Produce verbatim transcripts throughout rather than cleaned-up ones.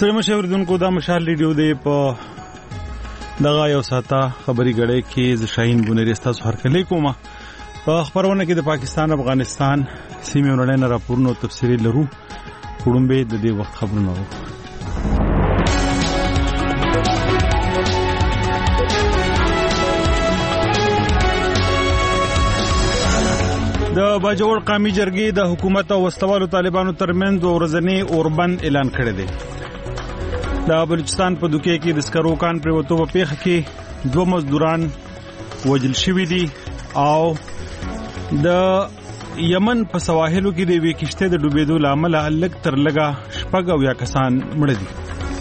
ستړي مشه اوریدونکو دا مشال ریډیو دی په دغه یو ساته خبري غړې کې ز شاهین بونری ستاسو هرکلی کومه په خبرونه کې د پاکستان افغانستان سیمې ورننه راپورونو تفصیلی لرو وړاندې د دې وخت خبرونه وو. د باجوړ قومي جرګې د حکومت او وسلوالو طالبانو ترمنځ ورځنی اوربند اعلان کړی دی. د بلوچستان په دوکې کې د سکرو کان پریوتو په پیښه کې دوه مزدوران وژل شوي دي او د یمن په سواحلو کې د یوې کشتۍ د ډوبېدو له امله لږ تر لږه شپږ اویا کسان مړه دي.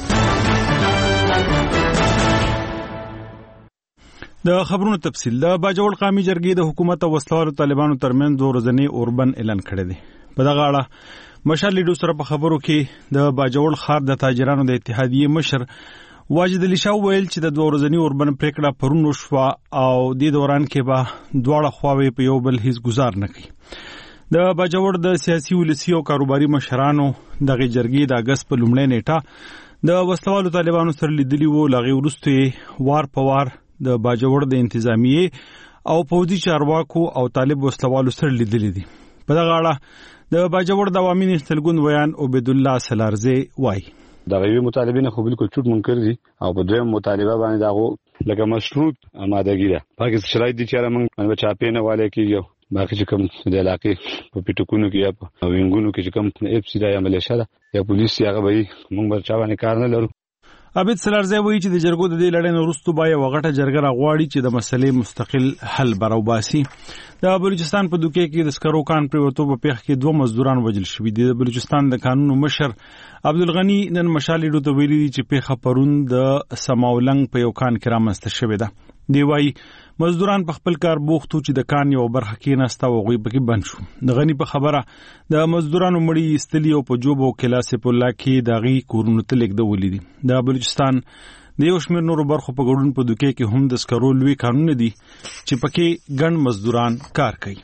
د خبرونو تفصیل. د باجوړ قومي جرګې د حکومت او وسلوالو طالبانو ترمنځ ورځنی اوربند اعلان کړی دی. په دغه اړه مشال لیډو سره په خبرو کې د باجوړ ښار د تاجرانو د اتحادیې مشر واجد علي شاه ویل چې د دوه ورځنی اوربند پریکړه پرون وشوه او د دوران کې به دواړه خواوې په یو بل هیڅ گزار نه کوي. د باجوړ د سیاسي ولسی او کاروباري مشرانو دغه جرګې د اگست په لومړۍ نیټه د وسلوالو طالبانو سره لیدلی وو. لغې وروسته وار په وار د باجوړ د انتظامیې او پوځي چارواکو او طالب وسلوالو سره لیدلی دي. په دغه اړه د باجوړ د عوامي نستلګون ویان عبید الله سلارزه وای دا غوی مطالبه خو بالکل چوټ منکر دي او په دویم مطالبه باندې داغه لکه مشروط آمادګی ده. پاکستان شرایط دي چې موږ باندې چاپې نه والے کیږي باقي چې کوم د علاقې په پیټکونو کې یا په وینګونو کې چې کوم اف سی دا یا ملیشیا ده یا پولیس یا غوي موږ برچا باندې کار نه لرو. عبید سلارزه وایي چې د جرګو د دې لړۍ وروسته به یو غټه جرګه راغواړي چې د مسلې مستقل حل براوباسي. د بلوچستان په دوکې کې د سکرو کان پریوتو په پیښه کې دوه مزدوران وژل شوي دي. د بلوچستان د قانون مشر عبدالغنی نن مشال لیډو ته ویلي دي چې پیښه پرون د سماولنګ په یو کان کې رامنځته شوې ده. دی وایي مزدوران په خپل کار بوختو چې د کان یو برخه کې نسته او غوي پکې بند شو. د غنی په خبره د مزدورانو مړی استلی او په جوب او کلاس په الله کې داغي کورونو ته لیکدولې دي. د بلوچستان د یو شمېر نورو برخو په ګډون په دوکې کې هم د سکرو لوی قانون دي چې پکې ګڼ مزدوران کار کوي.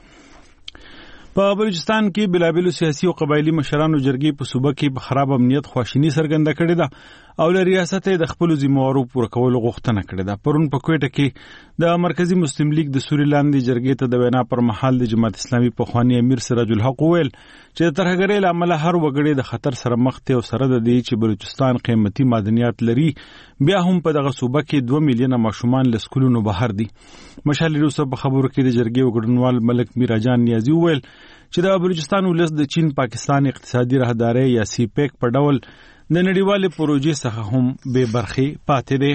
په بلوچستان کې بلابلو سیاسي او قبایلی مشرانو جرګې په صوبه کې په خراب امنیت خواشینی څرګنده کړې ده او له ریاست د خپل ذمہوارو پوره کولو غوښتنه کړې ده. پرون په کوټه کې د مرکزی مسلم لیگ د سوري لاندې جرګې ته د وینا پر مهال د جماعت اسلامي په خواني امیر سراج الحق ویل چې د ترهګرۍ له امله هر وګړي د خطر سره مخ ته او سره د دې چې بلوچستان قیمتي معدنیات لري بیا هم په دغه صوبه کې دوه میلیونه ماشومان له سکولونو بهر دي. مشال روسه په خبرو کې د جرګې وګړنوال ملک میراجان نیازی ویل چې د بلوچستان ولس د چین پاکستان اقتصادي راهداري یا سی پیک په ډول د نړیوالې پروژې څخه هم بے برخې پاتې دي.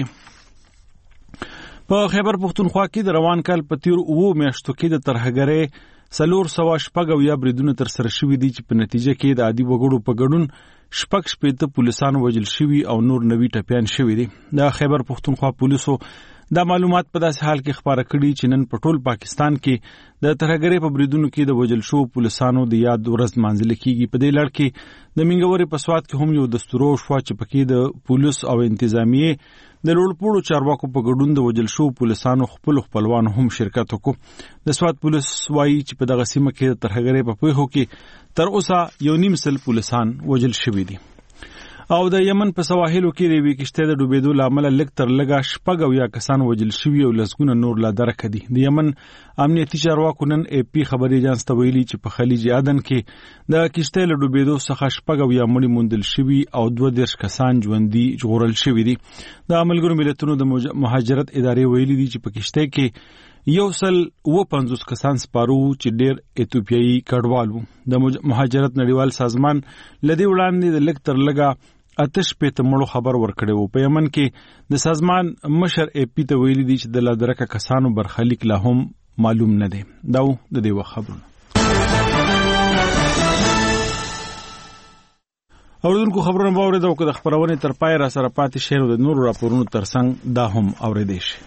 په خیبر پختونخوا کې د روان کال په تیر اوو میاشتو کې د ترهګرۍ څلور سوه شپږ اویا بریدونه ترسره شوي دي چې په نتیجه کې د عادي وګړو په ګډون شپږ شپېته پولیسان وژل شوي او نور نوي ټپیان شوي دي. د خیبر پختونخوا پولیسو دا معلومات په داسې حال کې خبره کړي چې نن په ټول پاکستان کې د ترهګرۍ په بریدونو کې د وژل شو پولیسانو د یاد ورځ مانځل کیږي. په دې لړ کې د منګوري په سواد کې هم یو دستورو شو چې پکې د پولیس او انتظامیې د لوړپوړو چارواکو په ګډون د وژل شو پولیسانو خپل خپلوانو هم شرکت وکړ. د سواد پولیس وایي چې په دغه سیمه کې د ترهګرۍ په پیښو کې تر اوسه یو نیم سل پولیسان وژل شوي دي. او د یمن په سواحلو کې د یوې کشتۍ د ډوبېدو له امله لږ تر لږه شپږ اویا کسان وژل شوي او لسګونه نور لا درکه دي. د یمن امنیتي چارواکو نن ای پی خبري ایجنس ته ویلي چې په خلیج عدن کې د کشتۍ له ډوبېدو څخه شپږ اویا مړي موندل شوي او دوه دېرش کسان ژوندي ژغورل شوي دي. د ملګرو ملتونو د مهاجرت ادارې ویلي دي چې په کشتۍ کې یو سل و پنځوس کسان سپارو چې ډېر ایتوپیایي کډوال وو. د مهاجرت نړیوال سازمان لدی وړاندې د لږ تر لږه اتش په تمړو خبر ورکړی وو. په یمن کې د سازمان مشر ای پی ته ویلي دي چې د لادرکه کسانو برخلیک لا هم معلوم نه دی. دا د دې وخت خبرونه. اوردونکو خبرونه باورې دا وکړه خبرونه تر پای را سره پاتې شهر د نور راپورونو ترڅنګ دا هم اوریدئ شي.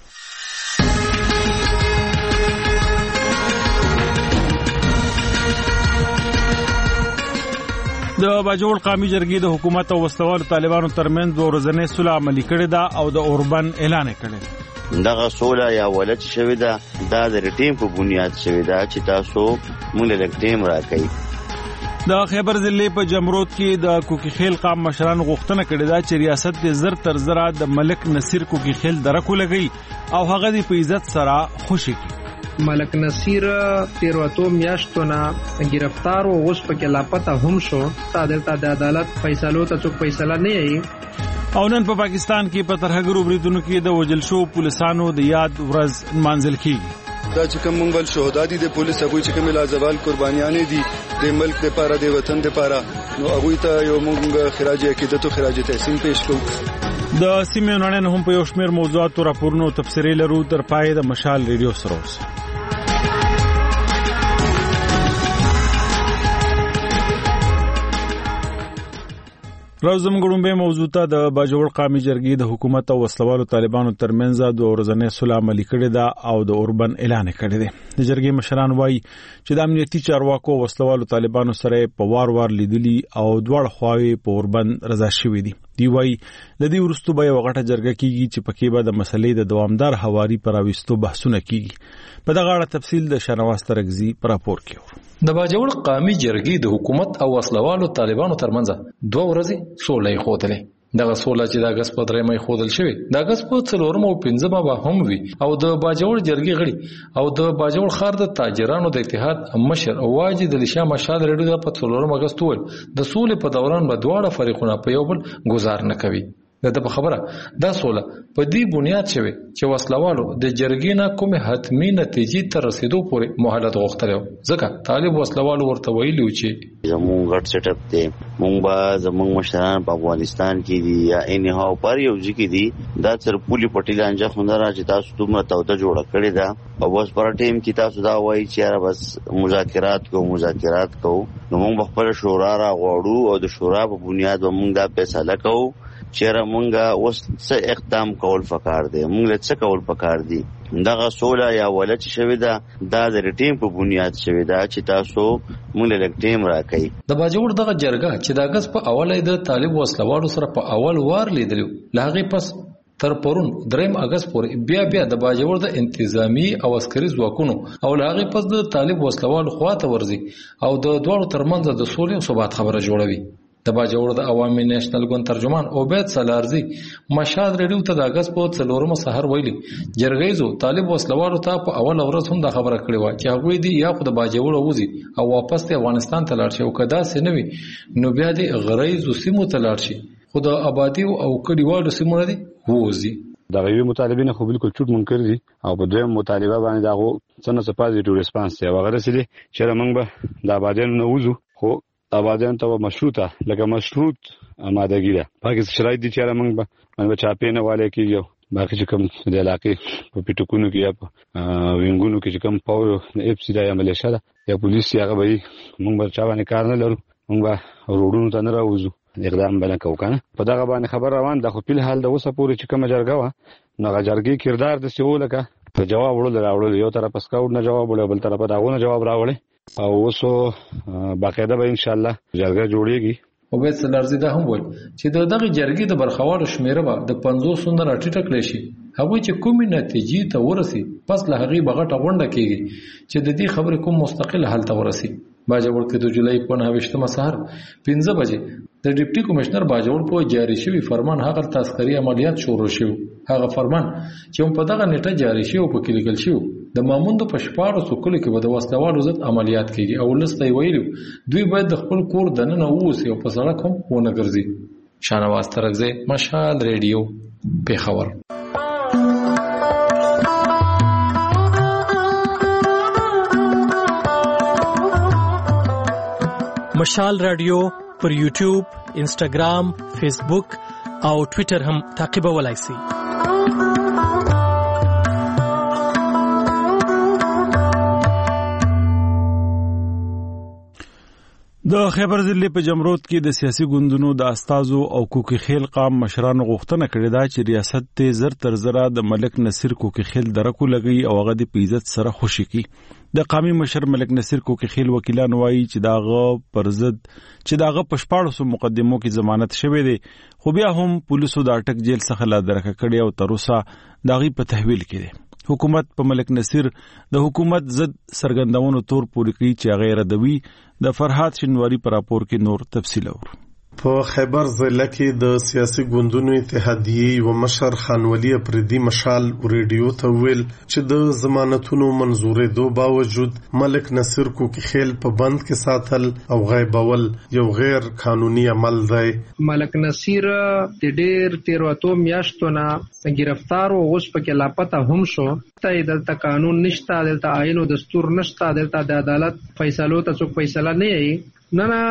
د باجوړ قومي جرګې د حکومت او وسلوالو طالبانو ترمنځ د ورځنۍ صلح عملي کړې ده او د اوربند اعلان کړی دی. دغه صلح یا ولت شوې ده دا د ټیم په بنیاد شوې ده چې تاسو مونږ له ټیم راکړئ. د خیبر ضلع په جمرود کې د کوکی خیل قام مشران غوښتنه کړې ده چې ریاست د زر تر زره د ملک نصیر کوکی خیل درکو لګي او هغه د په عزت سره خوشي کړي. ملک نصیر تیرواتو میاشتو نه گرفتار او اوس پکې لاپته هم شو. دلته د عدالت فیصلو ته څوک فیصله نه یي. او نن په پاکستان کې په ترهګرو بریدونو کې د وجل شو پولیسانو د یاد ورځ منځل کیږي. دا چې کوم مونږ ول شهدا دي د پولیس هغه چې کوم لازوال قربانیانې دي د ملک لپاره د وطن لپاره نو هغه ته یو مونږ خراج عقیدت او خراج تحسین پېښ کوو. د سیمې نن هم په یو شمېر موضوعاتو راپورونو تفسیري لرو تر پای د مشال ریډیو سره اوسه. راوزم ګړومبه موضوع ته د باجوړ قومي جرګې د حکومت او وسلوالو طالبانو ترمنځ د ورځنې صلح عملي کړې ده او د اوربن اعلان کړی دی. د جرګې مشران وایي چې د امنیتي چارواکو وسلوالو طالبانو سره په وار وار لیدلي او دوړ خواوي په اوربن رضا شوي دي. دی وایي د دې ورستو به یو غټه جرګه کیږي چې پکې به د مسلې د دوامدار حواري پر اوستو بحثونه کیږي. په دغه اړه تفصیل د شنواز ترغزي پر راپور کې. د باجوړ قومي جرګې د حکومت او وسلوالو طالبانو ترمنځ دوه ورځې سولې خوتلې. دغه سوله چې د اگست په درېمه خودل شوی د اگست په څلورمه او پنځمه به هم وي او د باجوړ جرګې غړي او د باجوړ خار د تاجرانو د اتحاد مشر واجد الشام مشال رډو په څلورمه اگست ول د سولې په دوران به دواړه فریقونه په یو بل گزار نه کوي. د په خبره دا سوله په دې بنیاد شوی چې وسلوالو د جرګې نه کومه حتمی نتیجې ته رسیدو پورې مهلت غوښتلو. ځکه طالب وسلوالو ورته ویلو چې زموږ غټ سیټ اپ دی مونږ به زموږ مشران په افغانستان کې دي یا اني هاو پر یو ځکه دي دا تر پولی پټی لانجه خوندره چې تاسو دومره توده جوړه کړې ده او اوس پر ټیم کې تاسو دا وایي چې بس مذاکرات کو مذاکرات کو نو موږ خپل شورا را غواړو او د شورا په بنیاد موږ دا فیصله کوو چیرې مونږه اوس څه اقدام کول پکار دی مونږ له څه کول پکار دی. دغه سوله یا ولچ شوی دا د ریټیم په بنیاد شوی دا چې تاسو مونږ له ټیم راکړي. د باجوړ دغه جرګه چې د اگست په اوله د طالب وسلوالو سره په اول وار لیدلو لاغي پس تر پرون دریم اگست پورې بیا بیا د باجوړ د انتظامی او عسکري ځواکونو او لاغي پس د طالب وسلوالو خواته ورزي او د دوړو ترمنځ د سولې او ثبات خبره جوړوي. د باجوړ د عوامي نېشنل ګوند ترجمان عبید سلارزي مشاد ریډیو ته د اگست په څلورمه سحر ویلي جرګیزو طالب وسلوالو ته په اول ورځ هم د خبره کړې و چې هغه دی یا خو د باجوړ وځي او واپس ته افغانستان ته لاړ شي او کدا سنوي نو بیا د غریزو سیمو ته لاړ شي خو د آبادی او کډیوالو سیمو نه دي وځي. د غوی مطالبین خو بالکل چوټ منکر دي او په دویم مطالبه باندې داغو څنګه سپازیټیو ریسپانس دی وغیرہ سړي چې موږ به د آبادیانو نه وځو خو آبادیان ته مشروطه لکه مشروط آمادګی ده پاکستان شرایط دي چې موږ به موږ چاپې نه والے کېږو باقي چې کوم د علاقې په پیټکونو کې یا په وینګونو کې چې کوم پاو اف سی دا یا ملیشیا ده یا پولیس هغه به موږ به چا باندې کار نه لرو موږ به روډونو ته نه راوځو اقدام باندې کوو کنه په دغه باندې خبر روان ده. خو په حال د اوسه پورې چې کوم جرګه و نو هغه جرګې کردار د سیو لکه په جواب وړل راوړل یو طرف اسکاوټ نه جواب وړل بل طرف داونه جواب راوړل او اوسو باقاعده به ان شاء الله جرګه جوړیږي. عبید سلارزي دا هم وایي چې د دغه جرګې د برخوالو شمیره به د پنځوس نه راټیټه کړي شي. هغه چې کومې نتیجې ته ورسي پس له هغه بغټه غونډه کیږي چې د دې خبرې کوم مستقل حل ته ورسي. باجوړ کې د جولای په نهه سهار پنځه بجې د ډیپټي کمشنر باجوړ په جاری شوی فرمان هغه تاسکري عملیات شروع شو. هغه فرمان چې په دغه نیټه جاری شو په کې لیکل شو د ماموند په شپارو سکول کې به د وسلوالو ضد عملیات کیږي او لسته ویلو دوی باید د خپل کور دننه ووسي او په سړک هم ونه ګرځي. شانواز ترغزي مشال ریډیو پیښور. مشال رادیو پر یوټیوب، انسټاګرام، فیسبوک او ټوئیټر هم تعقیبولای شئ. د خیبر ضلع په جمرود کې د سیاسي ګوندونو د استازو او کوکی خیل قام مشرانو غوښتنه کړې ده چې ریاست ته زر تر زره د ملک نصیر کوکی خیل درکو لګي او هغه د پیزت سره خوشي کی. د قومي مشر ملک نصیر کوکی خیل وکیلان وایي چې داغه پر ضد چې داغه پښپاړو مقدمو کې ضمانت شوه دي خو بیا هم پولیسو د اٹک جیل څخه لا درکه کړي او تر اوسه داغي په تحویل کې دي. حکومت په ملک نصیر د حکومت ضد سرګندونو تور پورې کوي چې هغه ردوي. د فرحات شینواری پر راپور کې نور تفصیل اورو. په خیبر ضلع کې د سیاسي ګوندونو اتحادیې و مشر خانولی افریدي مشال ریډیو ته ویل چې د ضمانتونو منظورېدو باوجود ملک نصیر کوکي خیل په بند کې ساتل او غیبول یو غیر قانوني عمل دی. ملک نصیر د ډېر تیرواتو میاشتو نه گرفتار او اوس پکې لاپته هم شو. ته دلته قانون نشته، دلته آئین او دستور نشته، دلته د عدالت فیصلو ته څوک فیصله نه کوي. نه نه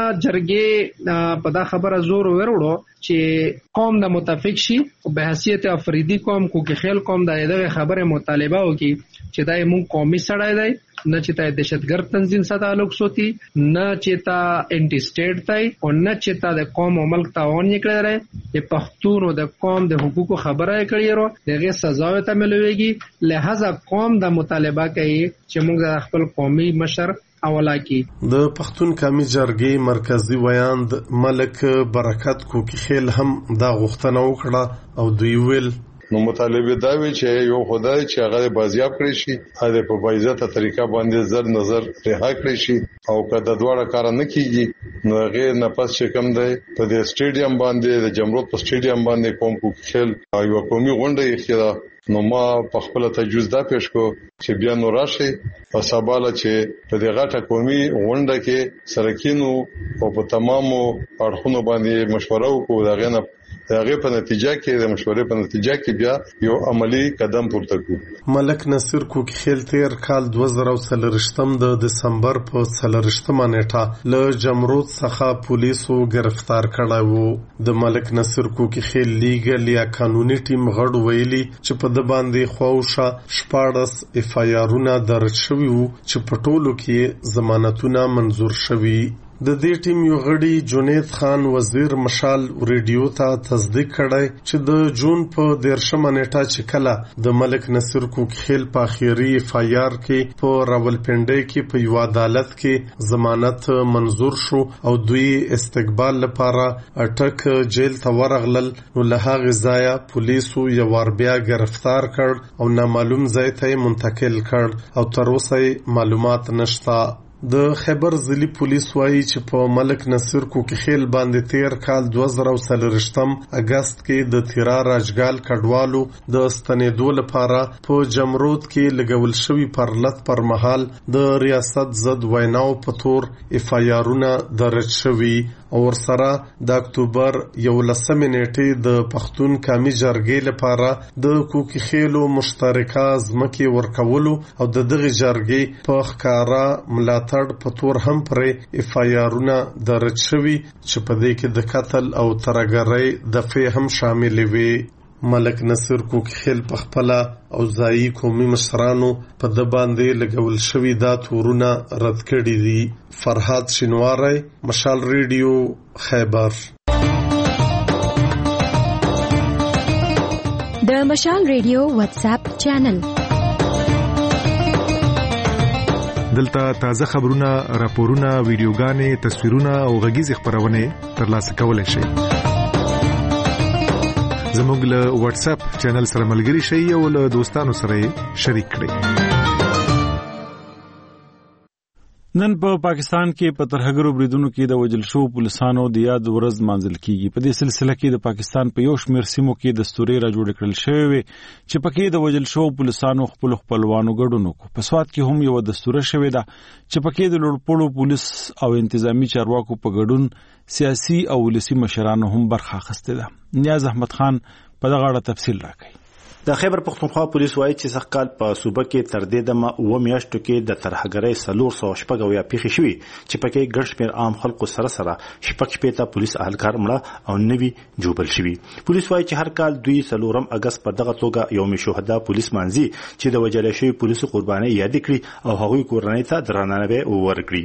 جرګې په دا خبره زور وروړو چې قوم د متفق شي او به حیثیت افریدي قوم کوکي خیل قوم د دغه خبره مطالبه وکړي چې دا مونږ قومي سړی دی، نه چې تا دهشتګرد تنظیم سره تعلق سوتی، نه چې تا انټي سټیټ دی او نه چې تا د قوم او ملک تاوان نکړی دی. د پښتون او د قوم د حقوقو خبره کړی ورو دغه سزا ته ملويږي. لہذا قوم د مطالبه کوي چې موږ د خپل قومي مشر اولا کی. د پښتون قومي جرګې مرکزی ویاند ملک برکت کوکي خیل هم دا غوښتنه وکړه او دوی ویل نو مطالبه دا وی چې یو خدای چې هغه بازیاب کړی شي، هغه په بایزته طریقه باندې زر نظر رها کړی شي او کله دواړه کار نه کیږي نو هغه نفس چې کم دی په دې سټیډیم باندې د جمهوریت په سټیډیم باندې قوم کوکي خیل یو قومي غونډه یې خېدا. نو ما په خپل تجویز دا پیش کو چې بیا نو راشي په سباله چې په دې غټه قومي غونډه کې سرکینو او په تمامو اړخونو باندې مشوره وکړو. دا غنه هغه په نتیجه کې د مشورې په نتیجه کې بیا یو عملی قدم پورته کړو. ملک نصیر کوکي خیل تیر کال دوه زره څلورم د دسمبر په څلورمه نیټه له جمهوریت څخه پولیسو گرفتار کړی وو. د ملک نصیر کوکي خیل لیګل یا قانوني ټیم غړو ویلي چې په د باندې خواوشه شپاړس اف آی آرونه درج شوي وو چې په ټولو کې ضمانتونه منظور شوي. د دې ټیم یو غړي جنید خان وزیر مشال ریډیو ته تصدیق کړی چې د جون په دیرشمه نیټه چې کله د ملک نصیر کوکي خیل په اخیری اف آی آر کې په راولپنډي کې په یو عدالت کې ضمانت منظور شو او دوی استقبال لپاره اټک جیل ته ورغلل. نو له هغه ځایه پولیسو یو ور بیا گرفتار کړ او نامعلوم ځای ته منتقل کړ او تر اوسه معلومات نشته. د خیبر ضلع پولیس وایي چې په ملک نصیر کوکي خیل باندې تیر کال دوه زره څلورم اگست کې د تیرا راجګال کډوالو د ستنېدو لپاره په جمهوریت کې لګول شوی پرلط پر مهال د ریاست ضد ویناو په تور اف آی آرونه درج شوی او ورسره د اکتوبر یولسمې نیټې د پښتون قومي جرګې لپاره د کوکي خیلو مشترکه ځمکې ورکولو او د دغه جرګې په ښکارا ملاتړ په تور هم پرې اف آی آرونه درج شوي چې په دې کې د قتل او ترهګرۍ دفعې هم شامل وي. ملک نصیر کوکي خیل په خپل او ځایي قومي مشرانو په د باندې لګول شوی دا تورونه رد کړي دي. فرحات شینواری، مشال ریډیو، خیبر. د مشال ریډیو واتس اپ چینل دلته تازه خبرونه، راپورونه، ویډیوګانې، تصویرونه او غږیز خبرونه ترلاسه کولای شئ. زموږ له واتس اپ چینل سره ملګري شئ او له دوستانو سره شریک کړئ. نن په پا پاکستان کې په ترهګرو بریدونو کې د وجل شو پولیسانو د یاد ورځ مانځل کیږي. په دې سلسله کې د پاکستان په یو شمېر سیمو کې دستوري را جوړ کړل شوی وي چې پکې د وجل شو پولیسانو خپل خپلوانو ګډون وکړو. په سواد کې هم یو دستوره شوی ده چې پکې د لوړپوړو پولیس او انتظامی چارواکو په ګډون سیاسي او ولسی مشرانو هم برخه اخیسته ده. نیاز احمد خان په دغه اړه تفصیل راکړي. د خیبر پختونخوا پولیس وایي چې سږ کال په صوبه کې تر دې دمه اوه میاشتو کې د ترهګرۍ څلور سوه شپږ اویا پیښې شوي چې پکې ګڼ شمېر عام خلکو سره سره شپږ شپېته پولیس اهلکار مړه او نوي جوبل شوي. پولیس وایي چې هر کال دوی څلورم اګست په دغه توګه یوم شهدا پولیس مانځي چې د وژل شوي پولیسو قربانۍ یاد کړي او هغوی کورنۍ ته درناوی ورکړي.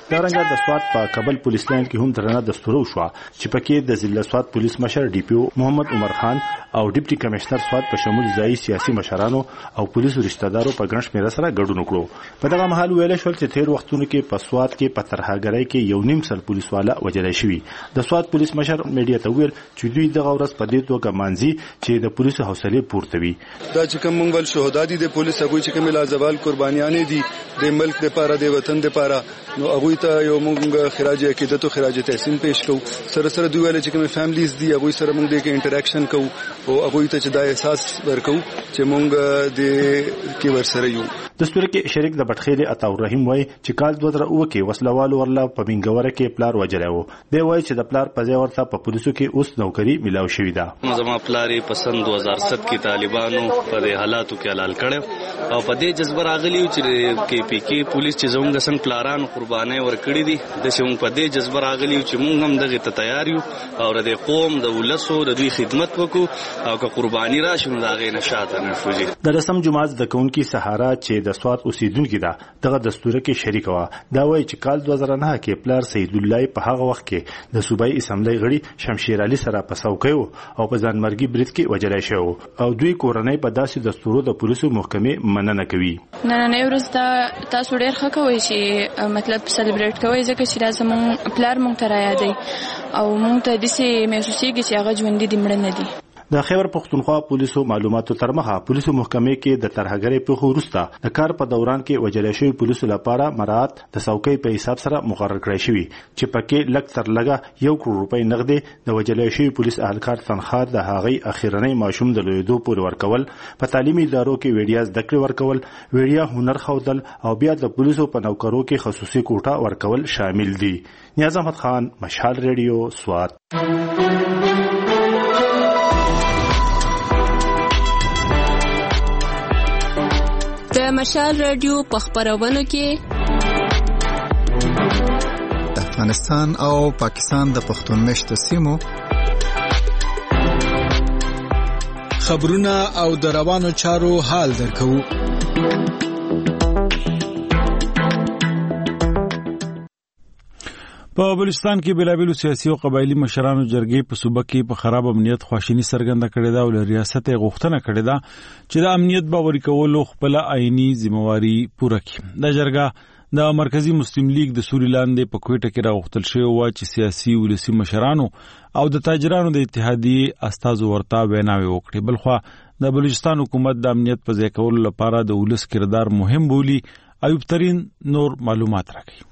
دا رنګه د سواد په کابل پولیس لاین کې هم درنه دستور شو چې پکې د ضلع سواد پولیس مشر ډي پی او محمد عمر خان او ډیپټي کمشنر سواد په شمول ځای سیاسي مشرانو او پولیسو رشتہ دارو په ګڼ شمېر سره ګډون وکړو. په دغه مهال ویل شول چې تیر وختونو کې په سواد کې په ترهګرۍ کې یو نیم سل پولیس والا وجلای شوی. د سواد پولیس مشر میډیا ته ویل چې دوی دغه ورځ په دې توګه مانځي چې د پولیسو حوصله پورته وي. دا چې کوم مونږ ول شهدا دي د پولیس هغه چې کوم لازوال قربانیانې دي د ملک لپاره د وطن لپاره نو هغه ته یو مونږ خراج عقیدت او خراج تحسین پېښ کوو. سره سره دوی ول چې کوم فیملیز دي هغه سره مونږ د انټریکشن کوو او هغه ته چې دا احساس ورکو چې مونږ د کې ورسره یو. دستور کې شریک د بټخیل عطاور رحیم وای چې کال دوه زره اوه کې وسلوالو ورلا په بنګوره کې پلار وجلایو. دی وای چې د پلار په ځای ورته په پولیسو کې اوس نوکری ملاو شوې ده. زما پلاری پسند دوه هزار سات کې طالبانو په دې حالاتو کې حلال کړو او په دې جذبه راغلی چې کې پی کې پولیس چې زموږ سن پلارانو قربانای ورکړي دي د شوم په دې جذبه راغلی چې موږ هم دغه ته تیار یو او د قوم د ولسو د دوی خدمت وکړو او که قرباني راشي نو دا غي نشاته نه فوجي. د رسم جماعت د کونکي سهارا چې د سواد اوسیدونکو ده دغه دستور کې شریک و. دا وایي چې کال دوه زره نه کې پلار سید الله په هغه وخت کې د صوبایي اسمبلی غړي شمشیر علي سره په څوکۍ او په ځانمرګي برید کې وجلای شو او دوی کورنۍ په داسې دستورو د پولیسو محکمې مننه کوي. نه نه ورځ دا تاسو ډېر ښه کوئ چې مطلب سلیبریټ کوئ ځکه چې دا زموږ پلار مونږ ته رايادوي او مونږ ته داسې محسوسېږي چې هغه ژوندي دي مړه نه دي. د خیبر پختونخوا پولیسو معلوماتو تر مخه پولیسو محکمې کې د ترهګرۍ په وروسته د کار په دوران کې وجلای شوی پولیسو لپاره مراعات د څوکۍ په حساب سره مقرر کړی شوی چې پکې لږ تر لږه یو کروڑ روپۍ نغدې د وجلای شوی پولیس اهلکار تنخواه د هغې اخیرنۍ ماشوم د لویدو پورې ورکول، په تعلیمي ادارو کې ویډیا زده کړې ورکول، ویډیا هنر ښودل او بیا د پولیسو په نوکرو کې خصوصي کوټه ورکول شامل دي. نیاز احمد خان، مشال ریډیو، سوات. د مشال رادیو په خبرونو کې د افغانستان او پاکستان د پښتون مشت سیمو خبرونه او د روانو چارو حال درکو. په بلوچستان کې بلابلو سیاسي او قبایلی مشرانو جرګې په صوبه کې په خراب امنیت خواشینی څرګنده کړې ده او له ریاست یې غوښتنه کړې ده چې د امنیت باوري کولو خپل آئینی ذمہواری پوره کړي. دا جرګه د مرکزی مسلم لیگ د سوري لاندې په کوټه کې راغوښتل شوی و چې سیاسي ولسی مشرانو او د تاجرانو د اتحادیې استازو ورته ویناوي وکړي. بلخوا د بلوچستان حکومت د امنیت په ځای کولو لپاره د ولس کردار مهم بولی. ایوب ترین نور معلومات راکړي.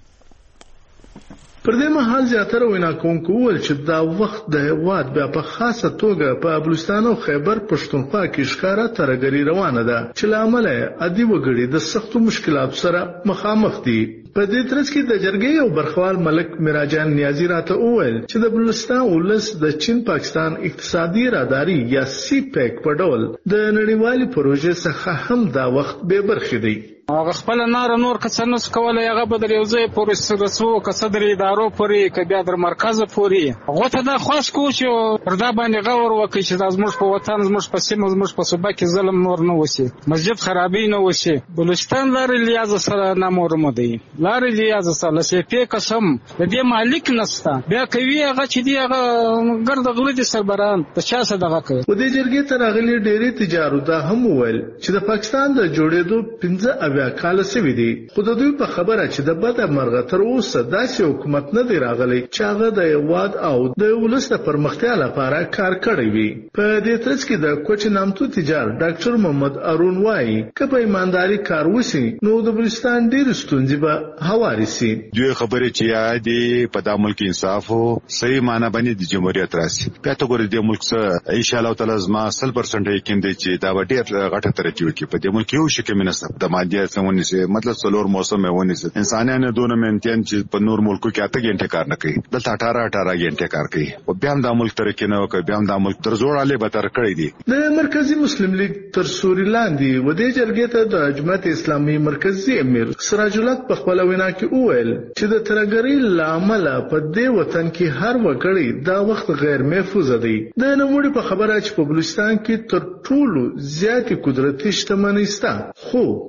پر دې مهال زیاتره وینا کوونکو وویل چې دا وخت د هېواد بیا په خاصه توګه په بلوچستان او خیبر پښتونخوا کې ښکاره ترهګري روانه ده چې له امله یې عادي وګړي د سختو مشکلاتو سره مخامخ دي. په دې ترڅ کې د جرګې یو برخوال ملک میراجان نیازی راته وویل چې د بلوچستان ولس د چین پاکستان اقتصادي راداري یا سی پیک په ډول د نړیوالې پروژې څخه هم دا وخت بې برخې دی. هغه خپل نار نور کڅ نس کوله هغه بدل یو ځای پورې رسو کڅ درې ادارو پورې ک بیا در مرکز پورې هغه ته دا خاص کو چې پردا باندې غور وکړي چې د زموږ په وطن زموږ په سیمه زموږ په صوبه کې ظلم نور نه وشي، مسجد خرابې نه وشي. بلوچستان لارې لیاز سره نه مورم دی، لارې لیاز سره لسی په قسم د دې مالک نستا بیا کوي هغه چې دی هغه ګرد غلطي سربران په چا څه دغه کوي. و دې جرګې ته راغلي ډېری تجارو دا هم وویل چې د پاکستان د جوړېدو پنځه بیا کال سوي دي، خو د دوی په خبره چې د بده مرغه تر اوسه داسې حکومت نه دی راغلی چې هغه د هېواد او د ولس د پرمختیا لپاره کار کړی وي. په دې ترڅ کې د کوچ نامتو تجار ډاکټر محمد ارون وایي که په ایمانداري کار وشي نو د بلوچستان ډېرې ستونزې به هوارې سي. دوی خبرې چې یادې په دا ملک انصاف او صحیح معنی باندې د جمهوریت راسي بیا ته ګورې د ملک سره ان شاء الله تعالی زما سل پرسنټ یقین دی چې دا به ډېر غټه ترقي وکړي. په دې ملک یو شي کې مناسب د مادیات سمونی سے مطلب څلور موسم ونی سے انسانانو نه دونه مینټین چې په نور ملکو کې اته غنټه کار نه کوي، دلته اٹھارہ اٹھارہ غنټه کار کوي او بیا هم د ملک ترقی نه وکړي، بیا هم د ملک تر زوړاله به تر کړی دي. د مرکزی مسلم لیگ تر سوري لاندې و دې جرګې ته د جماعت اسلامي مرکزی امیر سراج الحق په خپل وینا کې وویل چې د ترهګرۍ لامل په دې وطن کې هر وګړي دا وخت غیر محفوظ دی. د نوموړي په خبره چې په بلوچستان کې تر ټولو زیاتې قدرتي شتمنۍ شته، خو پر دې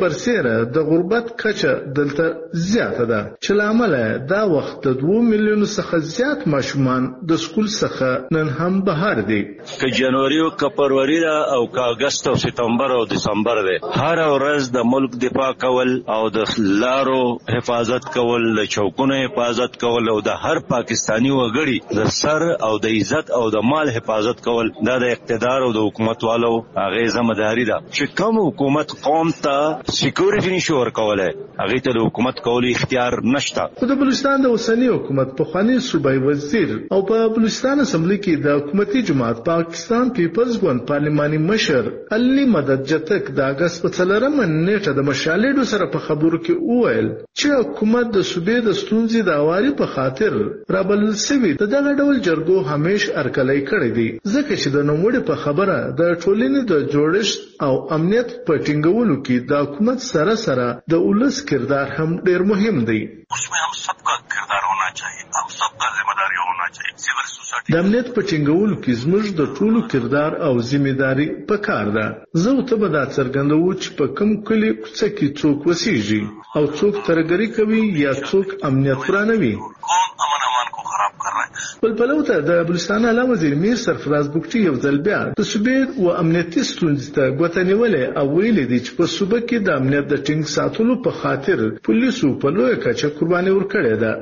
برسیره د غربت کچه دلته زیاته ده چې لامل دا وخت د دوه میلیون څخه زیات ماشومان د سکول څخه نن هم بهر دي. که جنوري او فبرवरी او که اگست او سپتمبر او دسمبر ده هر ورځ د ملک دفاع کول او د لارو حفاظت کول د چوکونو حفاظت کول او د هر پاکستانی وګړي د سر او د عزت او د مال حفاظت کول دا د اقتدار او د حکومت والو هغه ځمداري ده چې کوم حکومت قوم ته سکیورټي نشي ورکولای هغه ته د حکومت کولو اختیار نشته. د بلوچستان د اوسنی حکومت په خواني صوبایي وزیر او په بلوچستان اسمبلی کې د حکومتي جماعت پاکستان پیپلز ګوند پارلماني مشر علي مدد جتک د اگست په څلورمه نیټه د مشالېډو سره په خبرو کې وویل چې حکومت د صوبې د ستونزې د اواري په خاطر رابل سوي د دغه ډول جرګو همیش ارکلای کړی دی ځکه چې د نوموړي په خبره د ټولنې د جوړښت او امنیت په ټینګولو کې د حکومت سره سره د ولس کردار هم ډیر مهم دی. उसमें हम सबका किरदार होना चाहिए, हम सबका जिम्मेदारी होना चाहिए. Civil society د امنیت په ټینګولو کې زموږ د ټولو کردار او ذمہداري پکار ده. زه ته به دا څرګندوم چې په کوم کلی کوڅه کې څوک وسیږي او څوک ترګری کوي یا څوک امنیت ورانوي. कौन अमन अमान को खराब कर रहा है. بلبلو ته د بلوچستان اعلی وزیر میر سرفراز بوکټي یو ځل بیا د صوبې او امنیتي ستونزې ته ګوته نیولې او ویلي دي چې په صوبه کې د امنیت د ټینګ ساتلو په خاطر پولیسو په لویه کچه قرباني ورکړې ده.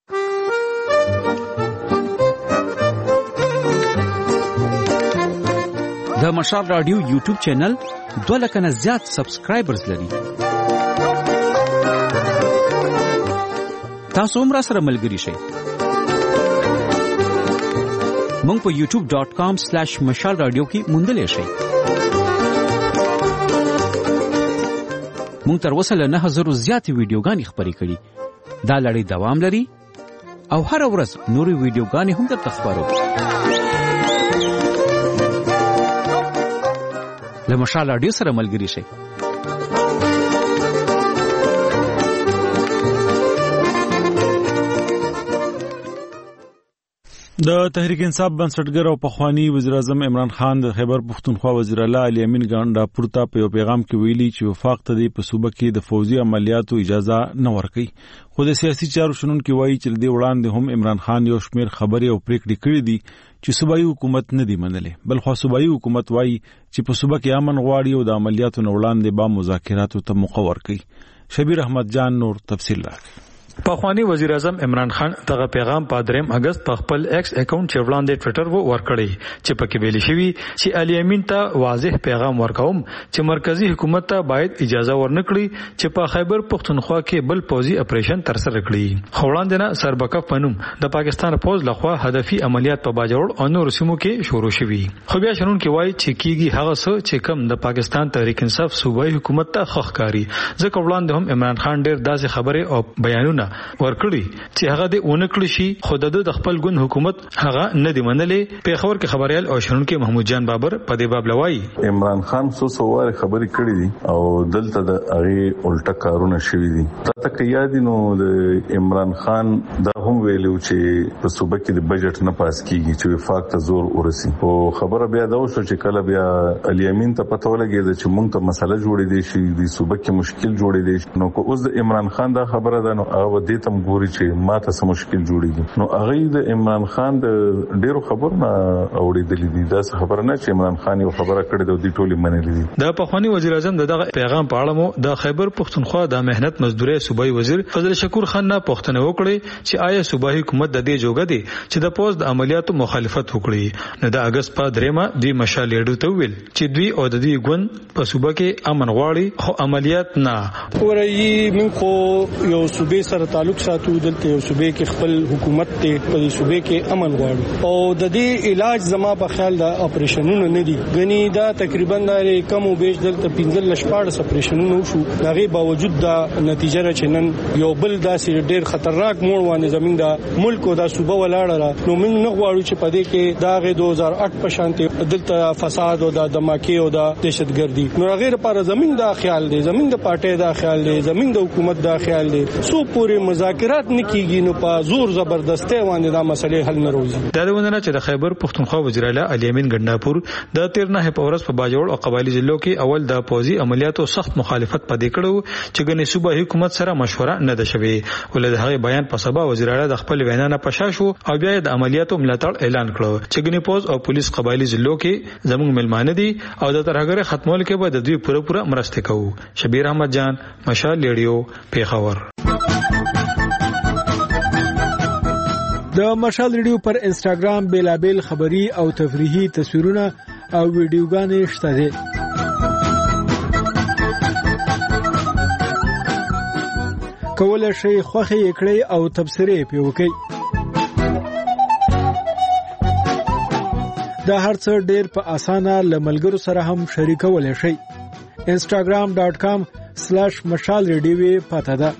د مشال رادیو یوټیوب چینل دوه لک نه زیات سبسکرایبرز لري. تاسو هم را سره ملګري شئ. مونږ په یوټیوب ډاٹ کام سلیش مشال رادیو کې موندلې شئ. مونږ تر اوسه له نه هزارو زیاتې ویډیوګانې خپرې کړي. دا لړۍ دوام لري او هر ورځ نورې ویډیوګانې هم درته خپرو. له مشال رادیو سره ملګري شئ. د تحریک انصاف بنسټګر او پخوانی وزیر اعظم عمران خان د خیبر پختونخوا وزیر اعلی علي امین ګانډا پورته په پیغام کې ویلي چې وفاق ته د صوبه کې د فوزي عملیاتو اجازه نه ورکړي. خو د سیاسي چارو شنونکو وایي چې د وړاندې هم عمران خان یو شمېر خبرې او پریکړې کړې دي چې صوبایي حکومت نه دی منلې، بل خو صوبایي حکومت وایي چې په صوبه کې امن غواړي او د عملیاتو نه وړاندې با مذاکراتو ته موقع ورکړي. شبیر احمد جان نور تفصیل راکړي. پخوانی وزیر اعظم عمران خان دغه پیغام په دریم اگست په خپل ایکس اکاونټ چې وړاندې ټوئیټر وو ورکړی چې پکې ویل شوی چې علي امین ته واضح پیغام ورکوم چې مرکزی حکومت ته باید اجازه ورنکړي چې په خیبر پختونخوا کې بل پوزي اپریشن تر سره کړي. خوړاندې نه سربکف پنوم د پاکستان پوز لخوا هدفي عملیات په باجوړ او نور سیمو کې شروع شوي. خو بیا شنونکو وایي چې کیږي هغه څه چې کم د پاکستان تحریک انصاف صوبایي حکومت ته خخکاری. ځکه وړاندې هم عمران خان ډېر داسې خبره او بیانونه ورکړي چې هغه د اونکړي شي خو د خپل ګوند حکومت هغه نه دی منلې. په خبر کې خبريال او شنونکو محمود جان بابر په دې باب لوي عمران خان سو سوار خبري کړې دي او دلته د هغه الټا کارونه شوي دي. تاسو یاد نو د عمران خان دا هم ویلو چې په صوبه کې د بجټ نه پاس کیږي چې وفاق ته زور ورسي. او خبره بیا دا وشو چې کله بیا علي امین ته پته ولګي چې مونږ ته مسله جوړې دي شي د صوبه کې مشکل جوړې دي. نو کو اوس د عمران خان دا خبره ده نو هغه دې تم ګوري چې ماته سم مشکل جوړیږي. نو هغه د عمران خان د ډیرو خبرونه اوریدلې دي. دا خبره نه چې عمران خان یو خبره کړې ده د ټولي منلې دي. د پخوانی وزیر اعظم دغه پیغام په اړه مو د خیبر پختونخوا د مهنت مزدوري صوبایي وزیر فضل شکور خان نه پوښتنه وکړه چې آیا صوبایي حکومت د دې جوګه دي چې د پوز د عملیاتو مخالفت وکړي. نو د اگست په دریمه د مشالېډو ته ویل چې دوی او د دې ګوند په صوبه کې امن غواړي خو عملیات نه. ورایي من خو یو صوبې سره تعلق ساتو دلته یو صوبې کې خپل حکومت ته په صوبې کې امن غواړي او د دې علاج زما په خیال د اپریشنونو نه دي غني دا تقریبا د کم او بیش دلته پنځل لشپاړ اپریشنونو شو. هغه باوجود دا نتیجه را چنن یو بل داسې ډېر خطرناک موړ باندې زمين د ملک او د صوبه ولاړه. نو موږ نه غواړو چې په دې کې دا غي دوه هزار اټ په شانته دلته فساد او د دماکي او د دهشتګردي. نو غیر پر زمين دا خیال دی، زمين د پارټي دا خیال دی، زمين د حکومت دا خیال دی. سو پورې پورې مذاکرات نه کیږي نو په زور زبردستی باندې دا مسلې حل نه راوځي. دا ونه چې د خیبر پختونخوا وزیر اعلی علي امین ګنداپور د تیر نه په ورځ په باجوړ او قبایلی ضلعو کې اول د پوځي عملیاتو سخت مخالفت پدې کړو چې ګنې صوبه حکومت سره مشوره نه ده شوې. ولې د هغه بیان په سبا وزیر اعلی د خپل وینا نه پښاشو او بیا د عملیاتو ملاتړ اعلان کړو چې ګنې پوز او پولیس قبایلی ضلعو کې زموږ ملمانه دي او د ترهګر ختمول کې به د دوی پوره پوره مرسته کوو. شبیر احمد جان، مشال ریډیو، پیښور. د مشال ریډیو پر انسټاګرام بیلابل خبری او تفریحي تصویرونه او ویډیوګانې شته دي. کولای شئ خوښي کړئ او تبصرې پې وکړئ. دا هر څه ډېر په اسانه له ملګرو سره هم شریکولی شئ. انسټاګرام ډاټ کام سلیش مشال ریډیو پته ده.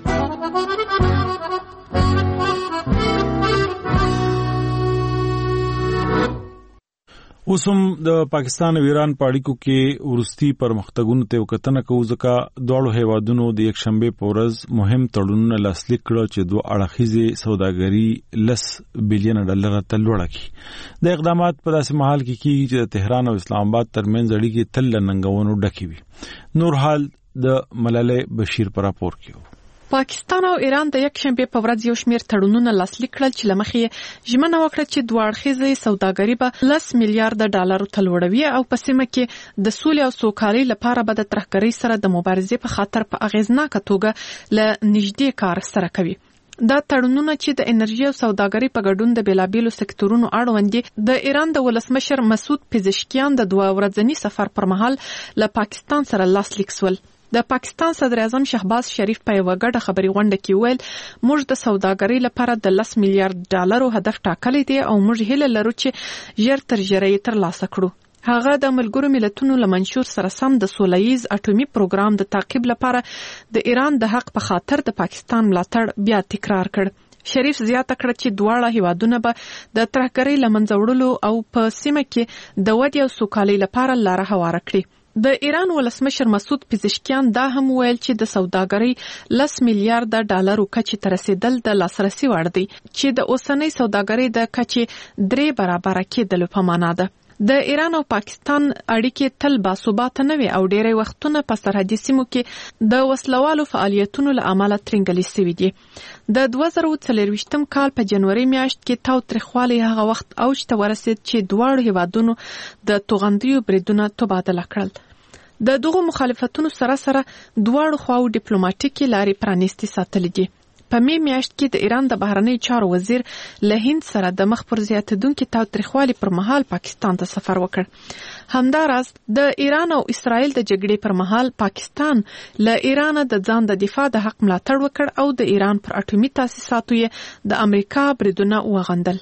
اوس هم د پاکستان او ایران په اړیکو کې ورستي پرمختګونو ته وکتنه کوو ځکه دواړو هیوادونو د یکشنبه په ورځ مهم تړونونه لاسلیک کړل چې دوه اړخیزې سوداګري لس بلین ډالر ته لوړه کړي. د اقدامات په داسې مهال کې کیږي چې د تهران او اسلام آباد ترمنځ اړیکې تل له ننګونو ډکې وي. نور حال د ملالۍ بشیر پر راپور کې. پاکستان او ایران د یک شنبه په ورځ یو شمېر تړونونه لاسلیک کړل چې لمخې ژمنه وکړه چې دوه اړخیزې سوداګري به لس میلیارډ ډالر ته لوړوي او په سیمه کې د سولې او سوکالۍ لپاره به د ترهګرۍ سره د مبارزې په خاطر په اغیزناکه توګه له نږدې کار سره کوي. دا تړونونه چې د انرژي او سوداګرۍ په ګډون د بیلابیلو سکتورونو اړوند دي، د ایران د ولسمشر مسعود پزشکیان د دوه ورځني سفر پر مهال له پاکستان سره لاسلیک شول. د پاکستان صدر اعظم شهباز شریف په یوه ګډه خبري غونډه کې ویل موږ د سوداګرۍ لپاره د لس میلیارډ ډالرو هدف ټاکلی دی او موږ هیله لرو چې ژر تر ژره یې ترلاسه کړو. هغه د ملګرو ملتونو له منشور سره سم د سولهییز اټومي پروګرام د تعقیب لپاره د ایران د حق په خاطر د پاکستان ملاتړ بیا تکرار کړ. شریف زیاته کړه چې دواړه هیوادونه به د ترهګرۍ له منځه وړلو او په سیمه کې د ودې او سوکالۍ لپاره لاره هواره کړي. د ایران ولسمشر مسعود پزشکیان دا هم ویل چې د سوداګرۍ لس میلیارډ ډالرو کچې ته رسیدل د لاسرسي وړ دی چې د اوسنۍ سوداګرۍ د کچې درې برابره کېدلو په معنا ده. د ایران او پاکستان اړیکې تل باثباته نه وي او ډېری وختونه په سرحدي سیمو کې د وسلوالو فعالیتونو له امله ترنګلې سوي دي. د دوه زره څلرویشتم کال په جنوري میاشت کې تاوتریخوالی هغه وخت اوج ته ورسید چې دواړو هیوادونو د توغندیو بریدونه تبادله کړل. د دغو مخالفتونو سره سره دواړو خواو ډیپلوماټیکي لارې پرانیستي ساتلې دي. په می میاشت کې د ایران د بهرنی چارو وزیر له هند سره د مخ پر زیاتېدونکي تاوتریخوالي پر مهال پاکستان ته سفر وکړ. همداراز د ایران او اسرائیل د جګړې پر مهال پاکستان له ایران د ځان د دفاع د حق ملاتړ وکړ او د ایران پر اټومي تاسیساتو یې د امریکا بریدونه وغندل.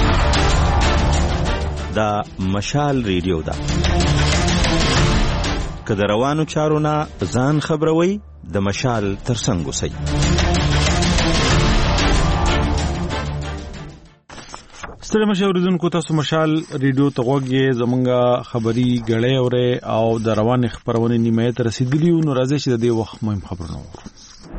دا مشال ریډیو ده. که د روانو چارو نه ځان خبروي د مشال ترڅنګ اوسئ. ستړي مشه اوریدونکو، تاسو مشال ریډیو ته غوږی زمونږه خبري غړې اورې او د روانې خبرونه نیمه ته رسیدلی نو راځي چې د دې وخت مهم خبرونه وکړو.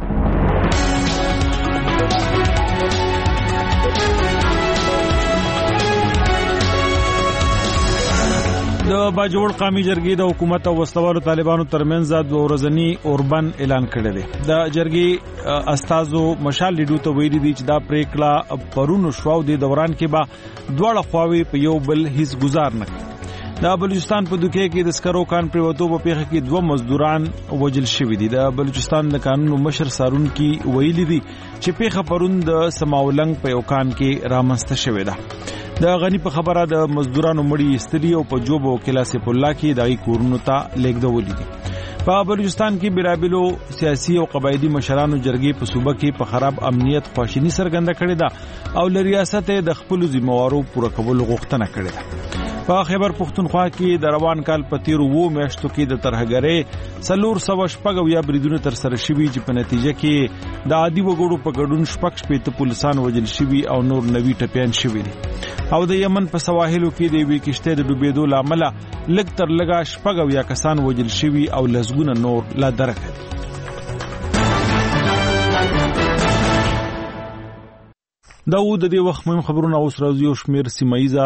د باجوړ قومي جرګې د حکومت او وسلوالو طالبانو ترمنځ د ورځنی اوربن اعلان کړی دی. د جرګې استازو مشال لیډو ته ویلي دي چې دا پریکړه پرونو شو د دوران کې به دواړه خواوې په یو بل هیڅ گزار نه کړي. د بلوچستان په دوکې کې د سکرو کان پریوتو په پیښه کې دوه مزدوران وژل شوي دي. د بلوچستان د قانون مشر سارون کې ویلي دي چې پیښه پرون د سماولنګ په یو کان کې رامنځته شوې ده. د غنی په خبره د مزدورانو مړی استری او په جوب او کلاس په الله کې دای کورونو ته لیکدولې دي. په بلوچستان کې بیرابلو سیاسي او قبایلی مشرانو جرګې په صوبه کې په خراب امنیت خواشینی سرګنده کړې ده او ل ریاست د خپل ذمہوارو پوره کولو غوښتنه کړې ده. په خیبر پختونخوا کې د روان کال په تیر وو میاشتو کې د ترهګرۍ څلور سوه شپږ اویا بریدونه تر سره شوي چې په نتیجه کې د عادي وګړو په ګډون شپږ شپېته پولیسان وژل شوي او نور نوي ټپیان شوي دي. او د یمن په سواحلو کې د یوې کشتۍ د ډوبېدو له امله لږ تر لږه شپږ اویا کسان وژل شوي او لسګونه نور لا درکه دي. دا و د دې وخت مهم خبرونه اوس راځي او شمیر سیمایزه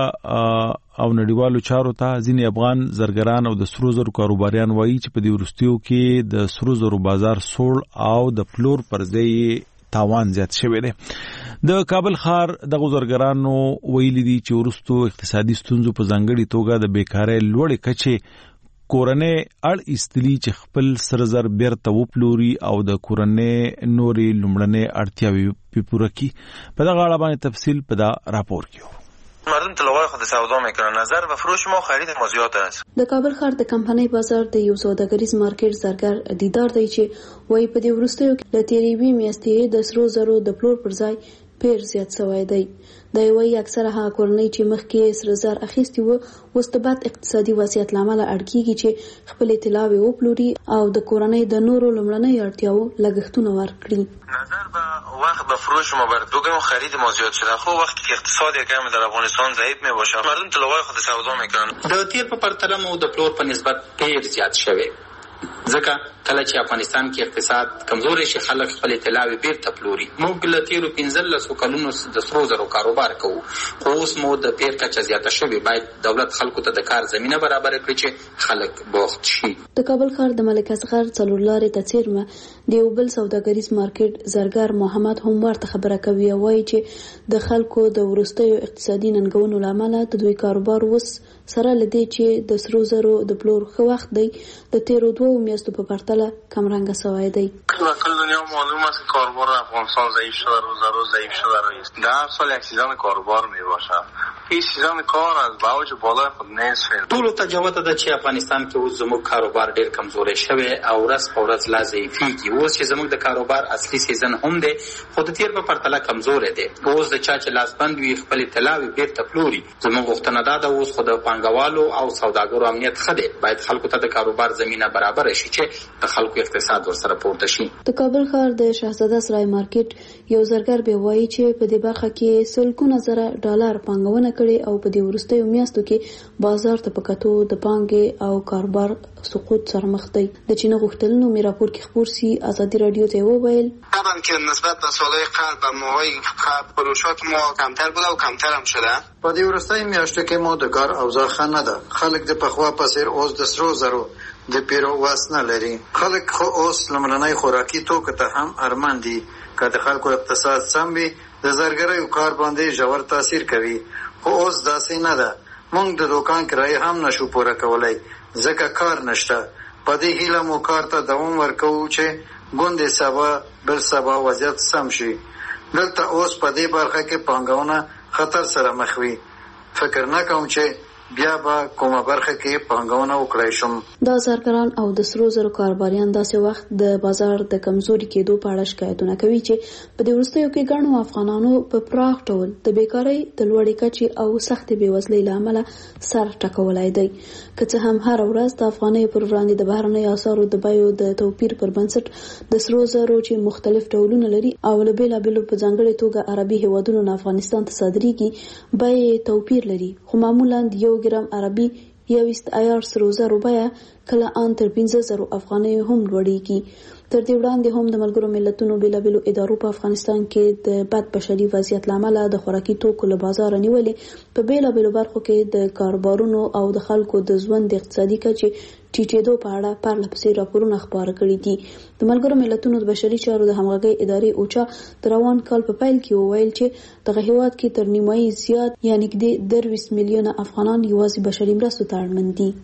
او نړیوالو چارو ته ځینې افغان زرګران او د سرو زرو کاروباریان وایي چې په دې وروستیو کې د سرو زرو بازار سوړ او د پلور پر ځای تاوان زیات شوی دی. د کابل ښار د زرګرانو ویلي دي چې وروستو اقتصادي ستونزو په ځانګړي توګه د بیکارۍ لوړې کچې کورنۍ اړ ایستلي چې خپل سره زر بیرته وپلوري او د کورنۍ نورې لومړنۍ اړتیاوې پوره کړي. په دغه اړه باندې تفصیل په دا راپور کې مردم طلبای خود سودا میکنن. نظر و فروش ما خرید ما زیاد است. د کابل ښار د کمپنۍ بازار د یو سوداګریز مارکیټ زرګر دیدار دی چې وایي په دې وروستیو کې د تیریوي میاشتې د سرو زرو د پلور پر ځای پیر زیات شوی دی. دا وایي اکثره هغه کورنۍ چې مخکې سره زر اخیستي وو اوس د بد اقتصادي وضعیت له امله اړ کېږي چې خپلې طلاوې وپلوري او د کورنۍ د نورو لومړنیو اړتیاوو لګښتونه ورکړي. نظر به وقت به فروش ما بر بگم خرید ما زیاد شده. خب وقتی که اقتصاد یکم در افغانستان ضعیف می باشه مردم طلبای خود سودا میکنن. د تیر په پرتله مو د پلور په نسبت پیر زیات شوی. ځکه کله چې افغانستان کې اقتصاد کمزوري شي خلک خپل طلاوې بیرته پلوري. موږ له تیرو پنځلسو کلونو د سرو زرو کاروبار کوو خو اوس مو د پیر کچه زیاته شوې. باید دولت خلکو ته د کار زمینه برابر کړي چې خلک بوخت شي. د کابل ښار د ملک اصغر څلور لارې ته څیرمه د یو بل سوداګریز مارکیټ زرګر محمد هم ورته خبره کوي او وایي چې د خلکو د وروستیو اقتصادي ننګونو له امله د دوی کاروبار اوس سره لدی چې د سرو زرو د پلور ښه وخت دی د تیرو دوو میاشتو په پرتله کمرنګه شوی دی. کل دنیا معلوم است که کاروبار افغانستان ضعیف شده، روز به روز ضعیف شده است. در سال یک سیزن کاروبار می باشد. این سیزن کار از باوج بالای خود نصف. ټولو ته جوته ده چې افغانستان کې اوس زموږ کاروبار ډیر کمزوري شوی او ورځ په ورځ لا ضعیفېږي. اوس چې زموږ د کاروبار اصلي سیزن هم دی خو د تیر په پرتله کمزوري دی. اوس د چا چې لاسبند وي خپل طلاوې بیرته پلوري. زموږ غوښتنه دا ده اوس خو د پانګوالو او سوداګرو امنیت ښه دی. باید خلکو ته د کاروبار زمینه برابر شي چې د خلکو اقتصاد ورسره پورته شي. د کابل ښار د شهزاده سرای مارکیټ یو زرګر به وایي چې په دې برخه کې سلګونه زره ډالر پانګونه کړي او په دې وروستیو میاشتو کې بازار ته پکاتو د پانګې او کاروبار سقوط سره مخ دی. د چین غوښتلنو می راپور کې خبر سي ازادي رادیو ته وویل طبعا که نسبت به سالهای قبل و ماهای قبل فروشات ما کمتر بوده و کمتر هم شده. په دې وروستیو میاشتو کې مو د کار اوضاع ښه نه ده. خلک د پخوا په څیر اوس د سرو زرو د پیرو واس نه لري. خلک خو اوس لمړنۍ خوراکي توکو ته هم ارمان دي. که د خلکو اقتصاد سم وي د زرګرۍ کار باندې ژور تاثیر کوي. خو اوس داسې نه ده. موږ د دوکان کرایه هم نشو پوره کولای ځکه کار نشته. په دې هیله مو کار ته دوام ورکوو چې ګوندې سبا بل سبا وضعیت سم شي. دلته اوس په دې برخه کې پانګونه خطر سره مخ وي. فکر نه کوم چې بیا به کومه برخه کې پانګونه وکړای شم. دا زرګران او د سرو زرو کاروباریان داسې وخت د بازار د کمزوري کېدو په اړه شکایتونه کوي چې په دې وروستیو کې ګڼو افغانانو په پراخ ډول د بیکارۍ د لوړې کچې او سختې بېوزلۍ له امله سر ټکولی دی. که څه هم هره ورځ د افغانیو پر وړاندې د بهرنیو اسعارو د بیو د توپیر پر بنسټ د سرو زرو چې مختلف ډولونه لري او له بېلابېلو په ځانګړې توګه عربي هېوادونو نه افغانستان ته صادرېږي بیې توپیر لري. خو معمولا یو ګرام عربي یویست عیار سرو زرو بیه کله ان تر پنځه زرو افغانیو هم لوړېږي. تر دې وړاندې هم د ملګرو ملتونو بېلابېلو ادارو په افغانستان کې د بد بشري وضعیت له امله د خوراکي توکو له بازاره نیولې په بېلابېلو برخو کې د کاروبارونو او د خلکو د ژوند د اقتصادي کچې ټیټېدو په اړه پرله پسې راپورونه خپاره کړي دي. د ملګرو ملتونو د بشري چارو د همغږۍ ادارې اوچا د روان کال په پیل کې وویل چې دغه هېواد کې تر نیمایي زیات یعنې نږدې درویشت میلیونه افغانان یوازې بشري مرستو ته اړمن دي.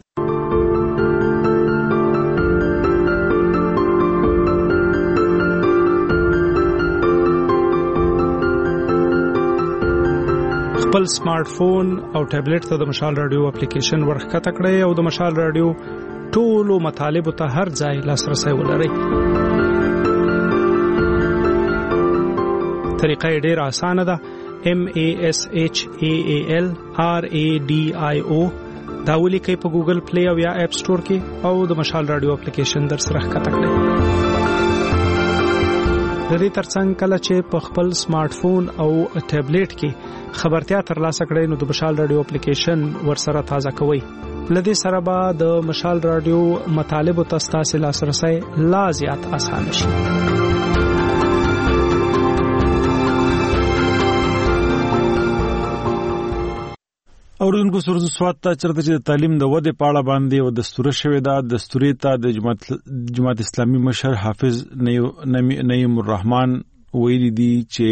خپل سمارټ فون او ټابلیټ ته د مشال رادیو اپلیکیشن ورخکته کړئ او د مشال رادیو ټولو مطالبو ته هر ځای لاسرسي ولرئ. طریقه یې ډېره اسانه ده. M A S H A A L R A D I O دا ولیکئ په ګوګل پلی او یا اپ سٹور کې او د مشال رادیو اپلیکیشن در سره ښکته کړئ. د دې ترڅنګ کله چې په خپل سمارټ فون او ټابلیټ کې خبرتیا ترلاسه کړئ نو د مشال رادیو اپلیکیشن ورسره تازه کوئ. لدې سره به د مشال رادیو مطالبو ته ستاسو لاسرسي لا زیات اسانه شي. اوردونکو سرز سواد ته چرته چې د تعلیم د ودې پاړه باندې او دستور شوی دا دستوري ته د جماعت جماعت اسلامي مشر حافظ نعیم الرحمن ویلي دي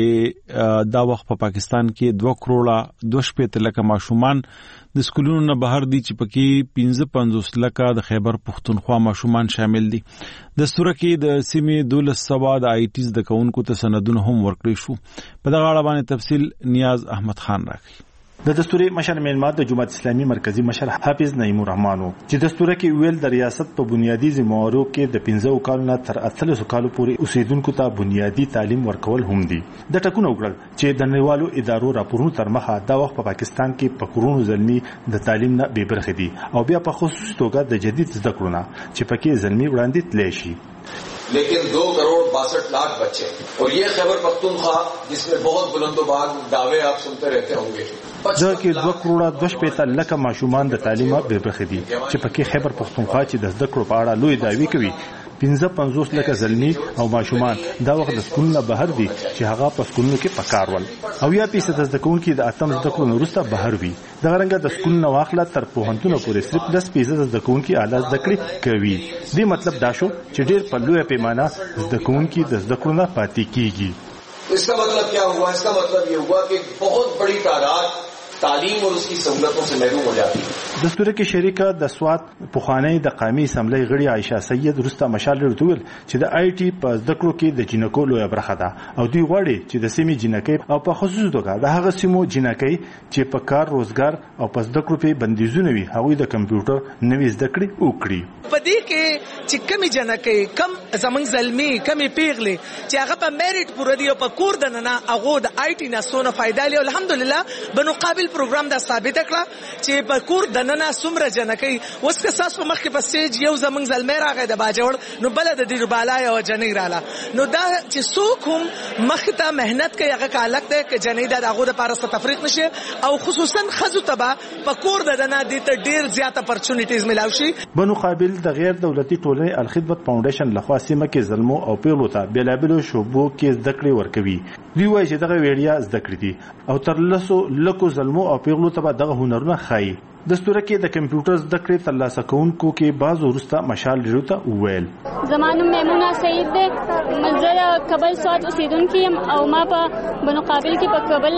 چې دا وخت په پا پاکستان کې دوه کروڑه دوه شپېته لکه ماشومان د سکولونو نه بهر دي چې پکې پنځه پنځوس لکه د خیبر پښتونخوا ماشومان شامل دي. دستور کې د سیمې دولس سوا د آی ټیز د کونکو ته سندونه هم ورکړي شو. په دغه اړه باندې تفصیل نیاز احمد خان راکړي. د دستوري مشر میلمات د جماعت اسلامي مرکزی مشر حافظ نعیم الرحمن چې دستور کې ویل د ریاست په بنیادی ذمہوارو کې د پنځه کالو نه تر اتلس کالو پورې اوسیدونکو ته بنیادی تعلیم ورکول هم دي. د ټکونو وکړل چې د نړیوالو ادارو راپورونو تر مخه دا وخت په پاکستان کې په کرونو زلمی د تعلیم نه بې برخې دي او بیا په خصوصي توګه د جدید زده کړو نه چې پکې زلمی وړاندې تللی شي. लेकिन दो करोड़ बासठ लाख बच्चे और ये खैबर पख्तूनख्वा जिसमें बहुत बुलंदोबाग दावे आप सुनते रहते होंगे. ځکه کې دوه کروڑه دوه شپېته لکه ماشومان د تعلیم به برخې دي چې پکې خیبر پختونخوا چې د زده کړو په اړه لوی دعوی کوي. پنځه پنځوس لکه زلمی او ماشومان دا وخت د سکولونو بهر دي چې هغه په سکولونو کې پکار ول او یا پیسې د زده کوونکو د اتم زده کړو وروسته بهر وي. دا رنګه د سکولونو واخله تر پوهنتون پورې صرف دس فیصد زده کوونکو اعلی زده کړې کوي. دې مطلب دا شو چې ډېر په لوی پیمانه زده کوونکو د زده کړو نه پاتې کیږي. इसका मतलब क्या हुआ? इसका मतलब ये हुआ कि बहुत बड़ी तादाद تعلیم और उसकी सहूलतों से محروم हो जाती है. دستور کې شریکه د سواد پخوانی د قومي اسمبلی غړي عائشه سید رستا مشال ورتول چې د آی ټي په زده کړو کې د جنکو لوی برخه ده او دوی غواړي چې د سیمې جنکې او په خصوصي توګه د هغه سیمو جنکې چې په کار روزګار او په زده کړو په بندیزونه وي هغه د کمپیوټر نوې زده کړې وکړي. په دې کې چې کمی جنکې کم زمنګ زلمی کمی پیغلي چې هغه په میریټ پوره دی او په کور دننه هغه د آی ټي نه سونه فائدہ لري. الحمدلله بنقابل پروګرام دا ثابت کړه چې په کور دننه سمره جنکې اوس که تاسو مخکې په سټیج یو زمنګ زلمی راغی د باجوړ نو بل د دې بالای او جنې رااله نو دا چې څوک هم مخته مهنت کوي هغه کالک ده چې جنې د هغه لپاره ست تفریق نشي او خصوصا خزو تبا په کور دننه د ته ډیر زیات اپورتونټیز ملاوي شي. بنو قابل د غیر دولتي ټولنې الخدمت فاونډیشن لخوا سیمه کې ظلمو او پیغلو ته بیلابلو شوبو کې زده کړې ورکوي. دوی وایي چې دغه ویډیا زده کړې دي او تر لسو لکو ظلمو او پیغلو ته دغه هنرونه خایي. دستور کې د کمپیوټر زده کړې ترلاسه کوونکو کې بعض ورسته مشال ډیرو ته وویل. زمانو میمونه سعید ده منزل کابل سواد اوسیدونکو یم او ما په بنو قابل کې په کابل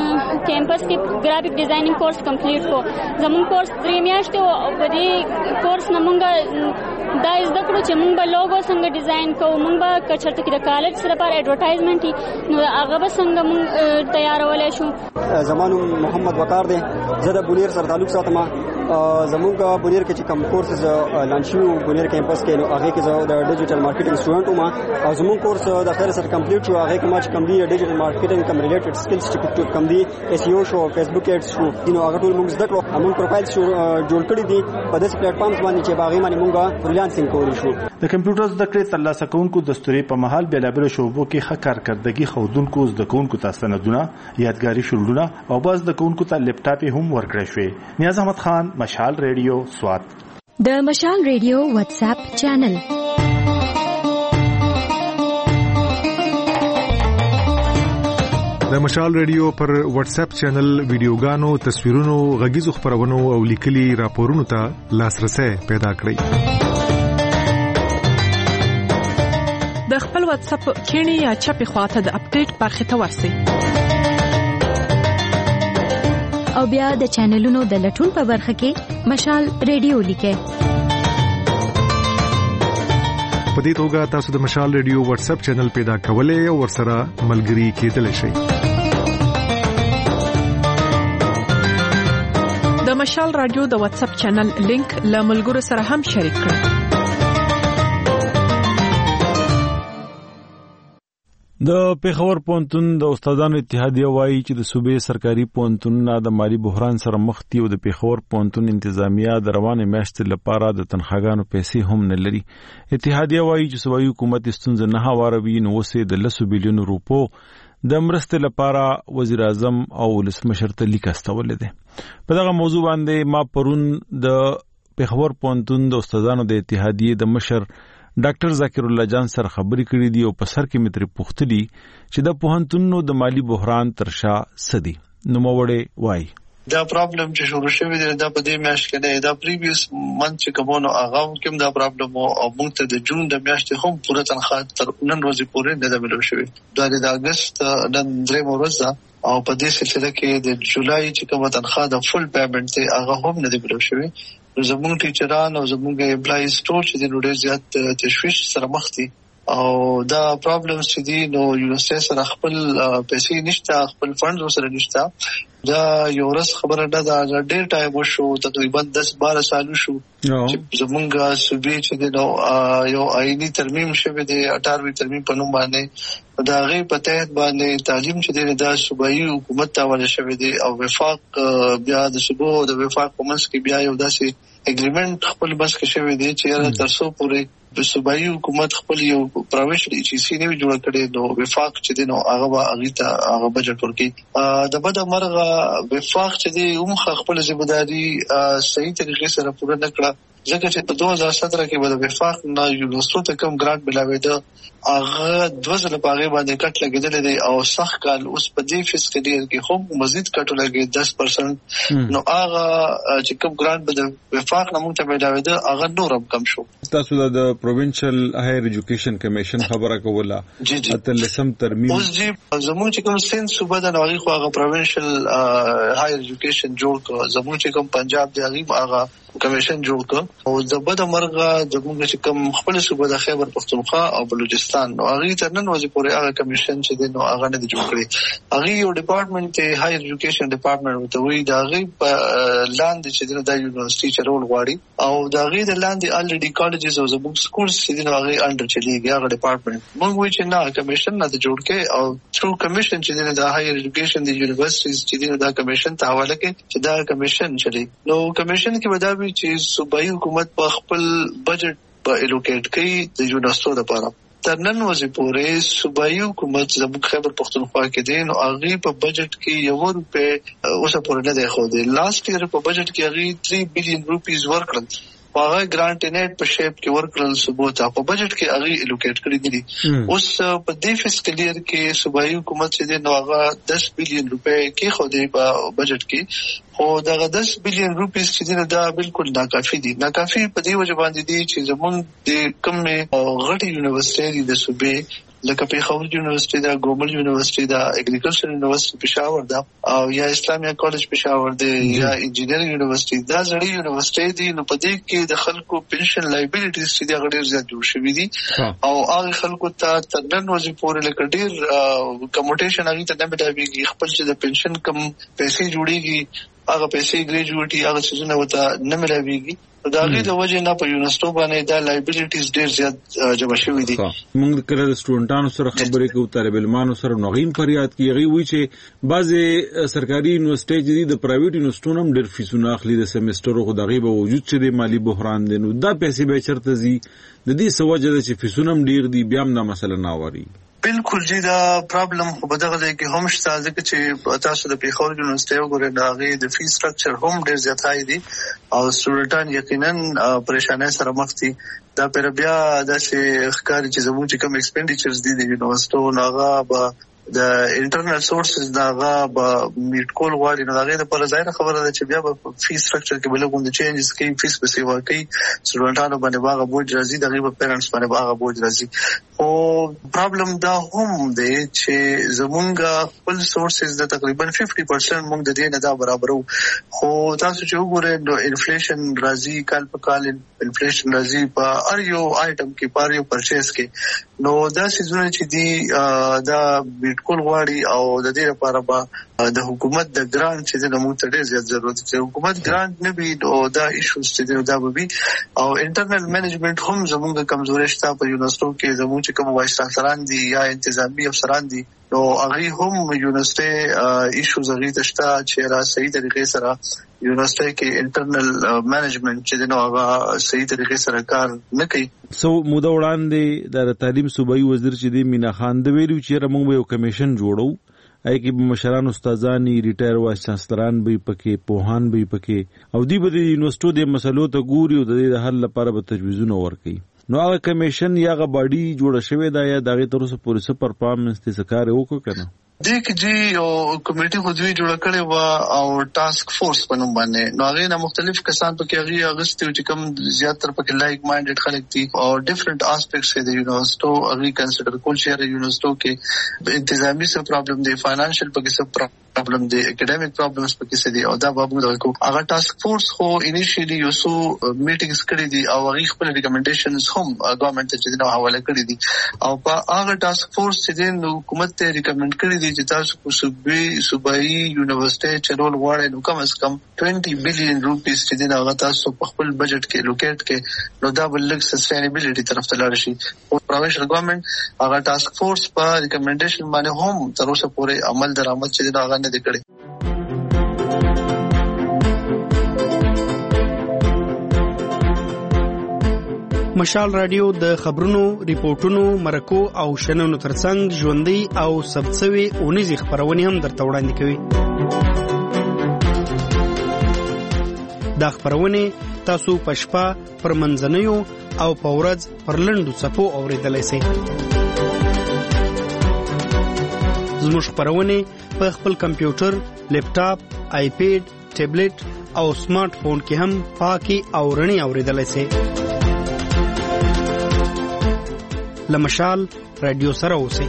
کیمپس کې ګرافیک ډیزاینینګ کورس کمپلیټ کو. زمون کورس درې میاشتې او په دې کورس نه مونږ دا زده کړو چې مونږ به لوګو څنګه ډیزاین کوو مونږ به کچرته کې د کالج سره پر ایڈورټایزمنټ نو هغه به څنګه مونږ تیارولای شو. زمانو محمد وقار ده زه د بونیر سره تعلق ساتم. زموږ بونیر کې چې کوم کورسز لانچ شو بونیر کیمپس کې نو هغه کې زه د ډیجیټل مارکیټینګ سټوډنټ وم او زموږ کورس د خیر سره کمپلیټ شو. هغه کې ما چې کوم دی ډیجیټل مارکیټینګ کوم ریلیټډ سکلز چې کوم دی ایس ای او شو فیسبوک ایډز شو نو هغه ټول موږ زده کړو. موږ پروفایل شو جوړ کړی دي په داسې پلیټ فارمز باندې چې باغې باندې موږ فریلانسینګ کولی شو. د کمپیوټر زده کړې ترلاسه کوونکو دستوري په محل بیلابل شوبو کې ښه کارکردګي ښودونکو زده کوونکو ته سندونه یادګاري شولډونه او باز د کوونکو ته لیپټاپ هم ورکړی شوی. نیاز احمد خان مشال ریډیو سوات. د مشال ریډیو واتس اپ چینل د مشال ریډیو پر واتس اپ چینل ویډیوګانو تصویرونو غږیزو خبرونو او لیکلي راپورونو ته لاسرسي پیدا کړئ. د خپل واتس اپ کینی یا چپی خواته د اپډیټ برخه ته ورسئ او بیا د چینلونو د لټون په برخه کې مشال ریډیو لیکئ. په دې توګه تاسو د مشال ریډیو واتس اپ چینل پیدا کولای او ورسره ملګري کېدلی شئ. د مشال رادیو د واتس اپ چینل لینک له ملګرو سره هم شریک کړئ. د پیښور پوهنتون د استادانو اتحادیه وایي چې د صوبې سرکاري پوهنتونونه د مالی بحران سره مخ دي او د پیښور پوهنتون انتظامیه د روانې میاشتې لپاره د تنخواګانو پیسې هم نه لري. اتحادیه وایي چې صوبایي حکومت ستونزه نه هواروي نو اوس د لسو بیلیونو روپو د مرستې لپاره وزیر اعظم او ولسمشر ته لیک استولې ده. په دغه موضوع باندې ما پرون د پیښور پوهنتون د استادانو د اتحادیه د مشر ډاکټر ذکر الله جان سره خبرې کړې دي او په سر کې متر پوښتنه چې د پوهنتونونو د مالی بحران ترشا سدي نو موړې وای دا پرابلم چې شروع شوی دی دا په دې میاشت کې نه دا پریویس منث چې کومو هغه کوم دا پرابلم او موږ ته د جون د میاشتې هم پوره تنخواه تر نن ورځې پورې نه ده ملو شوی دا د اگست نن درې ورځې ده او په دې سلسله کې د جولای چې کومه تنخواه د فل پیمنٹ ته هغه هم نه ده ملو شوی زموږ ټیچران او زموږ امپلایز ټول چې د ډېر زیات تشویش سره مخ دي او دا پرابلمز چې دي نو یونیورسيټي سره خپل پیسې نشته خپل فنډز سره نشته دا یو ورځ خبره ده دا ډېر ټایم وشو تقریبا دس بارہ سال شو چې زمونږه صوبې چې نو یو آئینی ترمیم شوه دی اټاروي ترمیم په نوم باندې دا غي په تحت باندې تعلیم چې دی دا صوبایي حکومت ته ورل شوه دی او وفاق بیا د صوبو د وفاق په منځ کې بیا یو داسې اګریمنت خپل بس کې شوه دی چې تر څو پورې د صوبایي حکومت خپل یو پروینشل ایجنسی نه جوړ کړي نو وفاق چې دی نو هغه هغه ته هغه بجټ ورکړي د بده مرغه وفاق چې دی هم خپل ځمېداري صحیح طریقې سره پوره نه کړه ځکه چې په دوه هزار سत्रह کې به د وفاق نه یونیورسيټي ته کوم ګرانټ ملاوي هغه دوه ځله په هغه باندې کټ لګیدل دي او سخت کال اوس په دې فیسکل ایئر کې هم مزید کټ لګي دس پرسنټ نو هغه چې کوم ګرانټ به د وفاق نه مونږ ته ملاوي ده هغه نورم کم شو تاسو د پروینشل هایر ایجوکیشن کمیشن خبره کوله اته لسم ترمیم اوس جی زموږ چې کوم سین صوبه د نوغي خو هغه پروینشل هایر ایجوکیشن جوړ کړ زموږ چې کوم پنجاب دی هغه کمیشن جوړ کړ او د بده مرغه زموږ چې کوم خپل صوبه د خیبر پختونخوا او بلوچستان نو هغه تر نن ورځې پورې هغه کمیشن چې دی نو هغه نه جوړ کړی هغه یو ډپارټمنټ ته هایر ایجوکیشن ډپارټمنټ ته وی دا هغه په لاندې چې دی د یونیورسيټي چرول غواړي او دا هغه د لاندې الریډي کالجز او زموږ سکولز چې دی نو هغه انډر چلیږي هغه ډپارټمنټ موږ وی چې نه کمیشن نه جوړ کړي او ثرو کمیشن چې دی د هایر ایجوکیشن د یونیورسيټیز چې دی دا کمیشن ته حواله کړي چې دا کمیشن چلی نو کمیشن کې ودا وی چې صوبایي حکومت په خپل بجټ په الوکیټ کړي د یونیورسيټو لپاره تر نن ورځې پورې صوبایي حکومت زموږ خیبر پختونخوا کې دی نو هغه په بجټ کې یو روپے اوسه پورې نه دی خو دی لاست ایئر په بجټ کې هغه تین بلین روپیز ورکړل هغه ګرانټ نیټ په شیپ کې ورکړل صوبو ته په بجټ کې هغه الوکیټ کړی دي اوس په دې فیسکل ایئر کې صوبایي حکومت چې دی نو هغه دس بلین روپے کې خو دی په بجټ کې خو دغه دس بلین روپیز چې دی دا بالکل ناکافي دي ناکافي په دې وجه باندې دي چې زمونږ د کومه غټي یونیورسيټي د صوبې لکه پیښور یونیورسيټي دا ګومل یونیورسيټي دا اګریکلچر یونیورسيټي پېښور دا او یا اسلامي کالج پېښور دی یا انجینرینګ یونیورسيټي دا ځړې یونیورسيټي دي نو په دې کې د خلکو پنشن لایبیلیټیز چې دا ډېر زیات جوړ شوي دي او هغه خلکو ته تر نن ورځې پورې لکه ډېر کموټیشن هغه ته نه ملاويږي خپل چې د پنشن کم پیسې جوړيږي هغه پیسې ګریجویټي هغه څه نه وته نه ملاويږي دا غي د وجه نه په یونیورسيټو باندې دا لایبیلیټیز ډېر زیات جمع شوي دي موږ کله د سټوډنټانو سره خبرې کوو طالب علمانو سره نوغیم فریاد کیږي وی چې بعضې سرکاري یونیورسيټي دي د پرایویټ یونیورسيټونو هم ډېر فیسونه اخلي د سیمسترو خو دغه به وجود چې د مالی بحران دی نو دا پیسې به چرته زی د دې سوجه چې فیسونه هم ډېر دي بیا هم دا مسله نه واري بالکل جی دا پرابلم خو په دغه ځای کې هم شته ځکه چې تاسو د پیښور یونیورسيټي وګورئ دا غي د فی سټرکچر هم ډېر زیات هاي دي او سټوډنټان یقینا پریشانه سره مخ دي دا پر بیا د ښکاری چې زموږ کوم ایکسپینډیچرز دي د یونیورسيټو ناغه به د انټرنل سورسز داغه به میټ کول غواړي نو هغه د پر ځای خبره ده چې بیا په فی سټرکچر کې بل کوم چینجز کوي فیس په سیوا کوي سټوډنټانو باندې باغه بوج راځي دغه په پیرنټس باندې باغه بوج راځي او پرابلم دا هم دی چې زمونږ خپل سورسز د تقریبا پنځه پنځه پرسنټ موږ د دې نه دا برابرو خو تاسو چې وګورئ نو انفلیشن راځي کال په کال انفلیشن راځي په هر یو آیټم کې په هر یو پرچیز کې نو دا سيزونه چې دی دا کول غواړي او د دې لپاره به د حکومت د ګرانټ چې د موږ ته ډېر زیات ضرورت دی حکومت ګرانټ نه وي او دا ایشوز چې دا به وي او انټرنل مینجمنت هم زموږ کمزوري شته په یونیورسيټو کې زموږ چې کوم وایس چانسلران دي یا انتظامی افسران دي نو هغه هم یونیورسيټي ایشوز هغه تشته چې را صحیح طریقې سره یونیورسيټي کې انټرنل مینجمنت چې نو هغه صحیح طریقې سره کار نه کوي سو موده وړاندې د تعلیم صوبایي وزیر چې دی مینا خان د ویلو چې موږ یو کمیشن جوړو اې کې مشران استادانی ریټایر وایس چانسلران به پکې پوهان به پکې او دی به د یونیورسيټو د مسلو ته ګوري او د دې حل لپاره به تجویزونه ورکړي نو هغه کمیشن یا هغه باډي جوړه شوې ده یا دغه تر اوسه پورې څه پرفارمنس ته څه کار وکړ کنه دې کې جی او کمیټي خو دوی جوړ کړي و او ټاسک فورس په نوم باندې نو هغه نه مختلف کسان په کې هغه اغستو چې کوم زیاتره په کې لایک مایندډ خلک دي او ډیفرنٹ اسپیکټس د یونیورسيټو هغه کنسیډر کول شي یونیورسيټو کې انتظامی څه پرابلم دی فاینانشل په کې څه پرابلم دی اکیډمیک پرابلمز په کې څه دي او دا به موږ کو هغه ټاسک فورس خو انیشیلی یو سو میټینګز کړي دي او هغه خپل ریکمنډیشنز هم ګورنمنت ته د حواله کړي دي او په هغه ټاسک فورس چې د حکومت ته ریکمنډ کړي دي چې تاسو په صوبې صوبایي یونیورسيټي چلول غواړئ نو کم از کم بیس بلین روپیز چې د هغه تاسو په خپل بجټ کې لوکیټ کې نو دا بل لګ سسټینبیلیټي طرف ته لاړ شي او پروینشل ګورنمنت هغه ټاسک فورس په ریکمنډیشن باندې هم تر اوسه پورې عمل درآمد چې دا غنه دي کړی. مشال رادیو د خبرونو، ریپورتونو، مرکو او شننو ترڅنګ ژوندۍ او ثبتسوي اونیزي خبرونه هم درته وړاندې کوي. دا خبرونه تاسو په شپه پر منځنیو او په ورځ پر لنډو څپو اوریدلای شئ. زموږ خبرونه په خپل کمپیوټر، لیپټاپ، آیپیډ، ټابلیټ او سمارټ فون کې هم پاکي او رڼي اوریدلای شئ. لمشال رادیو سره اوسئ.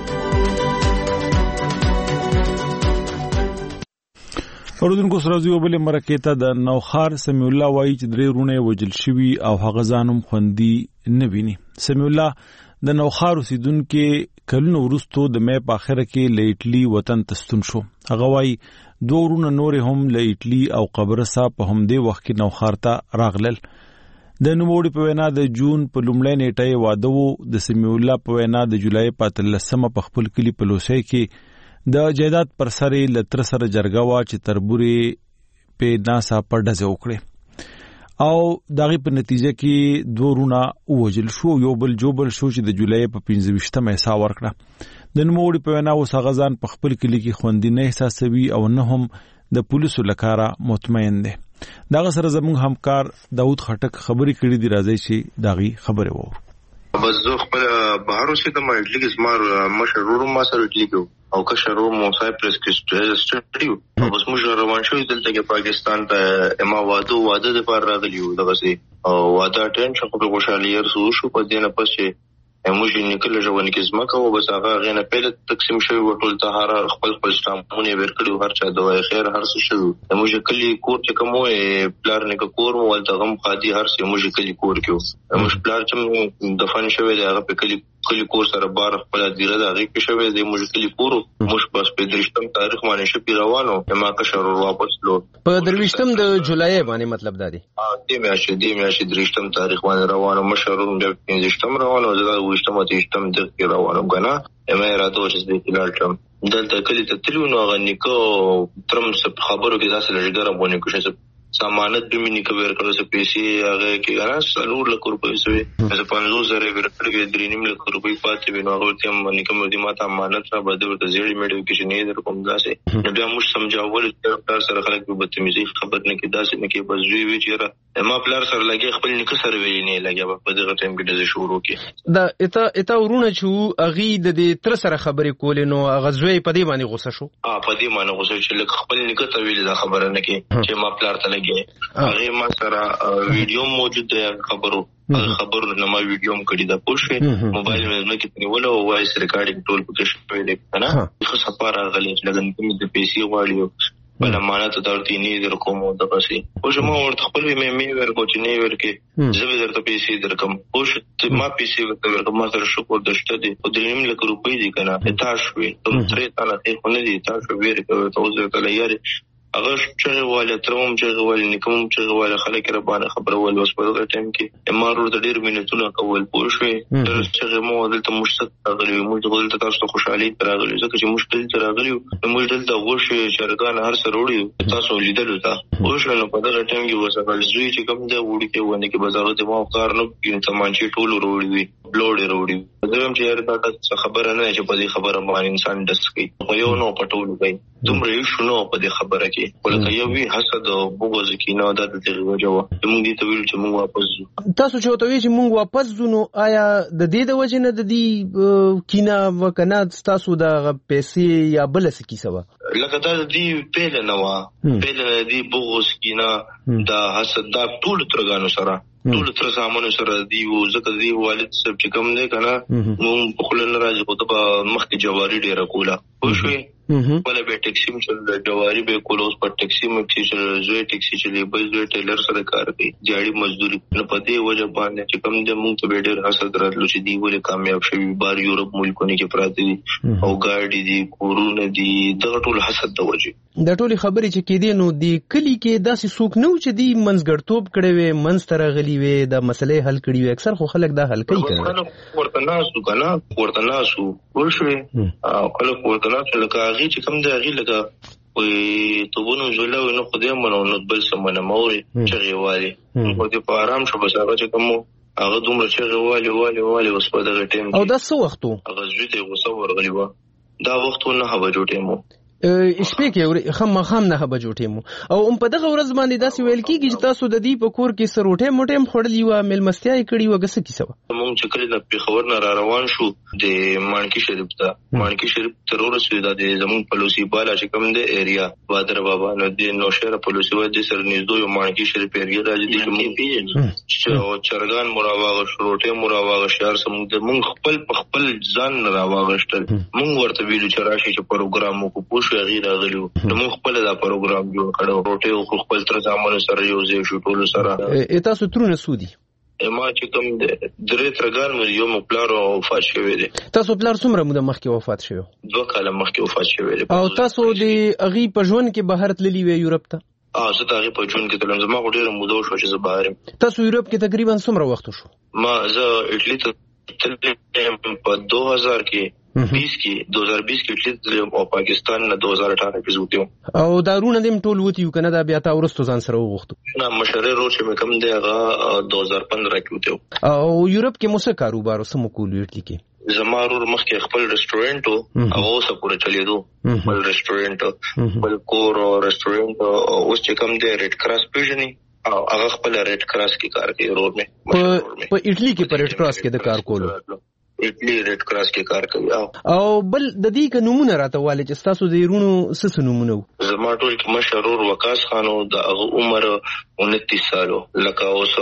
اوردونکو سره یو بل مرکه ته د نوخار سمیع الله وایي چې درې رونه وجل شوی او هغه ځانم خوندي نه ویني. سمیع الله د نوخار اوسیدونکو کلونو وروسته د مې په اخره کې لیټلی وطن تستون شو. هغه وایي دوه رونه نور هم لیټلی او قبرصه په همدې وخت کې نوخار ته راغلل. د نوموړي په وینا د جون په لومړۍ نیټه واده وو. د سمیع الله په وینا د جولای په اتلسمه په خپل کلی په لوسی کې د جیدات پر سره لتر سره جرګه وا چې تربوري په ناسا پر ډزه وکړي او دغه په نتیجه کې دوه رونه ووجل شو. یو بل جوبل شو چې د جولای په پنځه ویشتمه حصہ ورکړه. د نوموړي په وینا اوس هغه ځان په خپل کلی کې خوندي نه احساسوي او نه هم د پولیسو لکاره مطمئن دی. داغه سره زموږ همکار داود خټک خبرې کړې دي. راځي چې داغي خبره وو. بس زه خپل بهر اوسېدم اټلی کې زما مشرور ما سره اټلی کې او که شرور مو سایپرس کې سټډیو او بس موږ روان شو دلته کې پاکستان ته ما واده واده د پاره راغلی و دغه سي او واده ټینشن په خوشحالي رسو شو په دینه پسې موږ نکله ژوند کې زما کوو بس هغه غنه پیل تقسیم شوی ورټول ته هر خپل خپل سټامونه ورکړو هر چا دوه خیر هر څه شو. موږ کلی کور چې کومه پلان نه کور مو ولته غم قادي هر څه موږ کلی کور کېو. موږ پلان چې دفن شوی دی هغه په کلی کلی کور سره بار خپل دیره دا غي کې شوی دی. موږ کلی کور موږ بس په درشتم تاریخ باندې شپې روانو ما که شرور واپس لو په درويشتم د جولای باندې مطلب دا دی دې میاشتې دې میاشتې درشتم تاریخ باندې روانو مشرور د پنځشتم روانو زه وشتم تیشتم د کې روانو غنا اما راته چې د کلالټم دلته کلی ته تلونو غنیکو ترم خبرو کې داسې لږه باندې کوشش سامانت به منی کور کړو چې پیسې هغه کې غنا سلور لک روپۍ سوي چې پنځوس زره ورکړي کې درې نیم لک روپۍ پاتې وینو هغه ته منی کوم دي ماته امانت را بده ورته زیړی میډیو کې نه در کوم داسې نو بیا موږ سمجاول چې تر سره خلک به بدتمیزي خبر نه کې داسې نه کې بس وی وی چې ما پلار سره لګي خپل نک سره وی نه لګي په دغه ټیم کې د شروع کې دا اته اته ورونه چې اغي د دې تر سره خبرې کولې نو غزوی په دې باندې غوسه شو اه په دې باندې غوسه چې لک خپل نک ته ویل دا خبره نه کې چې ما پلار ته هغه ما سره ویډیو موجود دی خبرو خبرو نه ما ویډیو هم کړی دا پوښې موبایل مې کې پنیول او وایس ریکارډینګ ټول پکې شوی دی کنه خو سپاره غلې لګن کوم د پیسې غواړي بل امانت درته نه در کوم د پسې او زما ورته خپل مې مې ورکو چې نه ورکې زه به درته پیسې درکم او چې ما پیسې ورته ورکم ما سره شکر دشته دي او د نیم لک روپۍ دي کنه تاسو وي تم ترې تعالی خو نه دي تاسو ویری کوي تاسو ته لایاري هغه چې واله تروم چې واله نکوم چې واله خلک را باندې خبر ول اوس په دغه ټیم کې امارو د ډیر مینټونو کول پوښوي تر چې مو دلته مشتق غلي موږ دلته تاسو خوشحالي راغلي ځکه چې مشکل تر راغلي موږ دلته وښه شرګان هر سره وړي تاسو لیدل تا وښه نو په دغه ټیم کې وسه بل زوی چې کوم دا وړي کې ونه کې بازار ته مو کار نه کین تمانچې ټول وروړي بلوډ وروړي زم چې دا خبره نه چې په دې خبره باندې انسان دس کوي خو یو نو پټول کوي دومره یو شنو په دې خبره کې ولکه یو وی حسد او بغض کې نه د دې وجو موږ دې ته ویل چې موږ واپس تاسو چې وته چې موږ واپس ځو نو آیا د دې د وجه نه د دې کینا وکنه تاسو د پیسې یا بل څه کیسه و لکه دا دې پیل نه و پیل نه دې بغض کینا دا حسد دا ټول ترګانو سره ټول تر سامانو سره دی او ځکه دی والد صاحب چې کوم نه کنه موږ په خلل راځي په دغه مخکې جواری ډیره کوله خو شوي ولا به ټیکسي چې جواری به کولوس پر ټیکسي مې چې زوی ټیکسي چې بل زوی ټیلر سره کار کوي جاړي مزدوري نه پدې وجه باندې چې کوم د موږ ته ډیر حسد راتلو چې دی ولې کامیاب شوی بار یورپ ملکونو کې پراته دي او ګاډي دي کورونه دي دغه ټول حسد د وجه د ټولي خبرې چې کې دي نو دی کلی کې داسې څوک نه چې دی منځګړتوب کړي وي منځ تر غلي وي د مسلې حل کړي وي اکثر خو خلک دا حل کوي کنه ورته ناسو کنه ورته ناسو ورشوي او کله ورته ناسو لکه هغه چې کوم دی هغه لکه وي توبونو زولو نو خدای مونږ نو بل سمونه موري چې غوالي خو دې په آرام شو بس هغه چې کوم هغه دومره چې غوالي والي والي اوس په دغه ټیم او دا څه وختو هغه زوی غوسه ورغلی و دا وختونه هغه جوړې مو شپې کې خام خام نه به جوړې مو او ام په دغه ورځ باندې داسې ویل کیږي چې تاسو د دې په کور کې سروټه موټه خړلې و ملمستیا کړي و غسه کیسه مونږ چې کله د پیښور نه را روان شو د مانکی شریف ته مانکی شریف تر ورسېدا د زمون پلوسی بالا چې کوم د ایریا بادر بابا نو د نوشهره پلوسی و د سر نږدې یو مانکی شریف ایریا راځي د مونږ چې چرګان مراواغه شروټه مراواغه شهر سم د مونږ خپل خپل ځان راواغشتل مونږ ورته ویلو چې راشي چې پروګرام کو پوښ غیر غلیو نو موږ خپل دا پروګرام جوړ کړو روټي او خپل تر ځامن سره یو ځای شو ټول سره تاسو ترونه سودی ما چې کوم درې ترګان مې یو مپلار او وفات شوی دی تاسو پلار څومره موده مخکې وفات شوی دوه کاله مخکې وفات شوی دی او تاسو د اغي په ژوند کې بهر تللی وی یورپ ته اه زه دا غي په ژوند کې تلم زما ډیره موده شو چې زه بهر تاسو یورپ کې تقریبا څومره وخت شو ما زه اټلی ته تلم په دو هزار کې بیس کې دو هزار بیس کې تلم او پاکستان نه دو هزار اٹھارہ کې زوتم او دارونه دیم ټول وتی کنه دا بیا تا ورستو ځان سره وغوښتو نه مشره روز چې کم دی هغه دو هزار پندرہ کې وته او یورپ کې موسه کاروبار سم کول ویټلی کې زمارور مخکې خپل ریسټورانټ او اوسه پورې چلیدو خپل ریسټورانټ خپل کور او ریسټورانټ اوس چې کم دی ریډ کراس پیژني او هغه خپل ریډ کراس کې کار کوي روډ مې په اټلی کې په ریډ کراس کې د کار کولو اټلی ریډ کراس کې کار کوي او بل د دې ک نمونه راته والي چې تاسو د یرونو سس نمونه زما ټول کې مشرور وکاس خانو د عمر انتیس سالو لکه اوس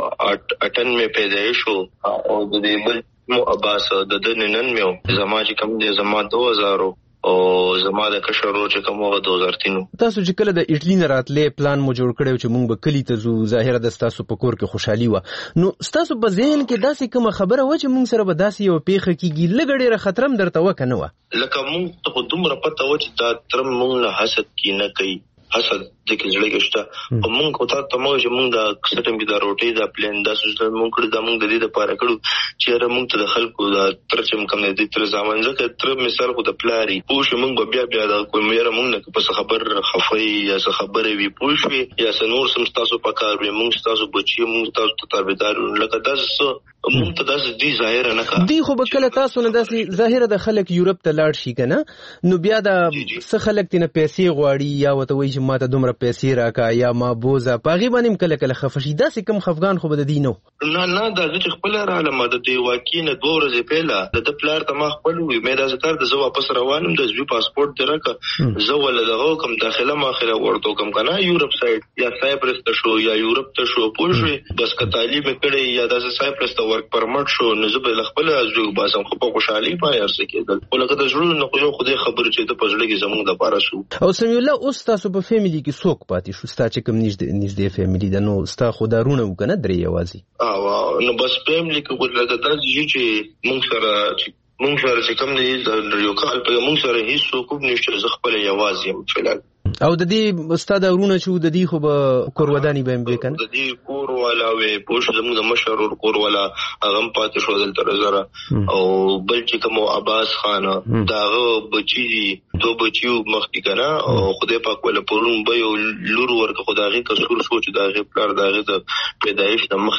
اټن مې پیدایش شو او د دې بل مو عباس د دننن مې زما چې کوم دی زما دو هزار او زما د کشرو چې کوم وغه دو هزار تین تاسو چې کله د اټلی نه راتلې پلان مو جوړ کړو چې مونږ به کلی ته زو ظاهر د تاسو په کور کې خوشحالي و نو تاسو په ذهن کې داسې کوم خبره و چې مونږ سره به داسې یو پیښه کیږي لګړې خطرم درته وکنه و لکه مونږ ته دومره پته و چې دا ترم مونږ نه حسد کی نه کوي حسد د کې زړه کېشته او مونږ کوته ته مو چې مونږ د سټم کې د روټي د پلان د سوچل مونږ کړی د مونږ د دې لپاره کړو چې را مونږ ته د خلکو د ترچم کم نه دي تر ځامن ځکه تر مثال خو د پلاری پوښ مونږ بیا بیا د کوم یاره مونږ نه په خبر خفي یا څه خبره وي پوښ یا سنور سم تاسو پکار وي مونږ تاسو بچي مونږ تاسو ته تابعدار لکه تاسو مونږ ته داسې دی ظاهر نه کا دی خو بکله تاسو نه داسې ظاهر د خلک یورپ ته لاړ شي کنه نو بیا د څه خلک تنه پیسې غواړي یا وته وایي چې ماته دومره پیسې راکا یا ما بوزا پاغي باندې کله کله خفشي داسې کم خفغان خو بد دینو نه نه دا چې خپل را علامه د دی واقعي نه دوه ورځې پهلا د پلار ته ما خپل وي مې دا ذکر د زو واپس روانم د زوی پاسپورت درکه زو ول دغه کوم داخله ماخره ورته کوم کنه یورپ سایډ یا سایپرس ته شو یا یورپ ته شو پوښوي بس که تعلیم کړي یا د سایپرس ته ورک پرمټ شو نو زه به خپل ازو باسم خو په خوشحالي پای ارسه کېدل ولکه د ژوند نو یو خدای خبر چې د پزړه کې زموږ د پاره شو او سمي الله اوس تاسو په فیملی کې څوک پاتې شو ستا چې کوم نږدې نږدې فیملی ده نو ستا خدارونه وکنه درې یوازي او نو بس فیملی کې ولګه تاسو چې مونږ سره مونږ سره چې کوم دی یو کال په مونږ سره هیڅ څوک نشته زه خپل یوازي یم فلال او د دې استاد ورونه چې د دې خو به کورودانی به مې کنه د دې کور والا وې پوښ زموږ د مشرور کور والا هغه پاتې شو دلته زره او بل چې کوم عباس خان داغه بچی دو بچیو مخکې کنه او خدای پاک ولا پرون به یو لور ورکه خدای قصور شو چې داغه پلار داغه د پیدایش د مخکې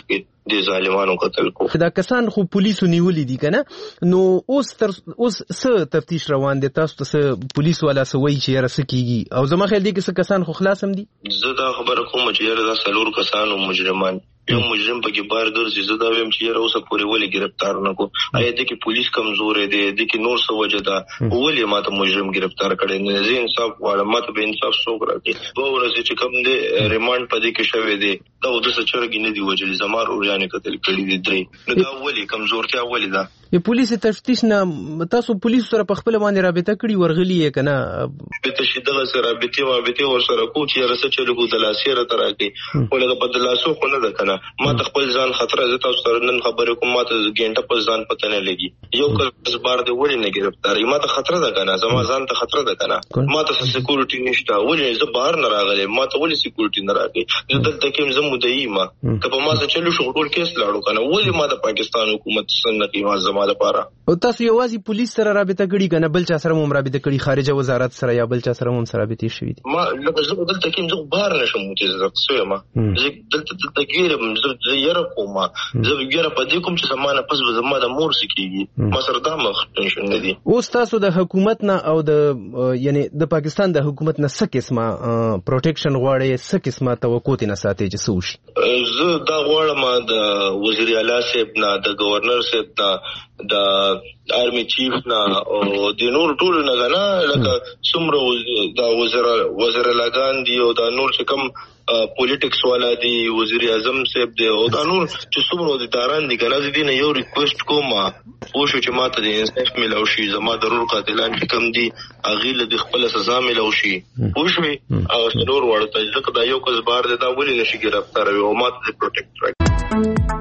د ظالمانو قتل کو. دا کسان خو پولیسو نیولې دي کنه، نو اوس تر اوس څه تفتیش روان دي؟ تاسو ته پولیس والا سوي چې رس کیږي او زما خیال دي چې څه کسان خو خلاص هم دي. زه دا خبره کوم چې یاره دا څلور کسانو مجرمان یو مجرم پکې بار ګرځي. زه دا ویم چې یاره اوسه پورې ولې گرفتار نه کو؟ آیا د کې پولیس کمزور دی؟ د کې نور څه وجه ده؟ ولې ماته مجرم گرفتار کړي نه؟ زه انصاف غواړم، ماته به انصاف څوک راکړي. دوه ورځې چې کوم دی ریمانډ پدې کې شوی دی دا د څه چرګ نه دی وجلي، زمار اوريانه قتل کړي دي درې. نو دا ولې کمزورتیا ولې ده؟ ی پولیس تفتیش نه تاسو پولیس سره په خپل باندې رابطه کړي ورغلی یې کنه؟ به تشدد سره رابطه ما به ور سره کو چې رسې چلو د لاسیره تراکي ولګه په دلاسو خو نه ده کنه. ما ته خپل ځان خطر زه تاسو سره نن خبرې کوم، ما ته ګینټه په ځان پته نه لګي. یو کس بار دی ولې نه گرفتار؟ ما ته خطر ده کنه، زما ځان ته خطر ده کنه. ما ته سکیورټي نشته، ولې زه بهر نه راغلی؟ ما ته ولې سکیورټي نه راغی؟ زه دلته کې زم مدعي ما کبه ما څه چلو شو ټول کیس لاړو کنه. ولې ما د پاکستان حکومت څنګه کې ما زما لپاره او تاسو یوازې پولیس سره رابطه کړی کنه؟ بل چا سره هم رابطه کړی؟ خارجه وزارت سره یا بل چا سره هم سره رابطه شوی دي؟ ما لکه زه دلته کې زه بهر نشم چې زه څه یم، زه دلته دلته ګیرم، زه یره کوم، زه یره په دې کوم چې زمانه پس به زما د مور سکیږي. ما سره دا مخ ټینشن نه دي. اوس تاسو د حکومت نه او د یعنی د پاکستان د حکومت نه څه قسمه پروټیکشن غواړي، څه قسمه توقع نه ساتي چې څه وشي؟ زه دا غواړم د وزیر اعلی صاحب نه، د گورنر صاحب نه، د آرمی چیف نه او د نور ټول نه غنا لکه څومره د وزیر وزیر لاګان دی او د نور چې کوم پولیټکس والا دی، وزیر اعظم صاحب دی او د نور چې څومره د داران دي کنه. زه دې نه یو ریکوست کوم او شو چې ماته د انصاف ملو شي، زما ضرور قاتلان چې کوم دي اغیله د خپل سزا ملو شي. او شوي او نور ورته ځکه دا یو کس بار دی دا ولې نشي گرفتار وي او ماته د پروټیکټ راکړي.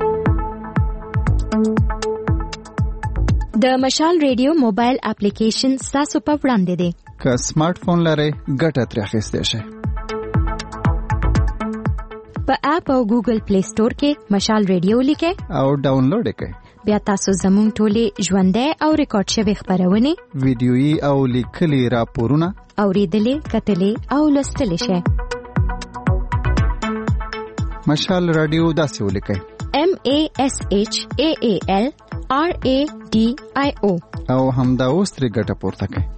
د مشال ریډیو موبایل اپلیکیشن تاسو په وړاندې دی. که سمارټ فون لرئ ګټه ترې اخیستی شئ. په اپ او ګوګل پلی سٹور کې مشال ریډیو لیکئ او ډاونلوډ کړئ. بیا تاسو زموږ ټولې ژوندۍ او ریکارډ شوی خبرونه، ویډیويي او لیکلي راپورونه اوریدلې، کتلې او لوستلې شئ. مشال رادیو داسې ولیکئ: M A S H A A L R A D I O او همدا اوس ترې ګټه پورته کړئ.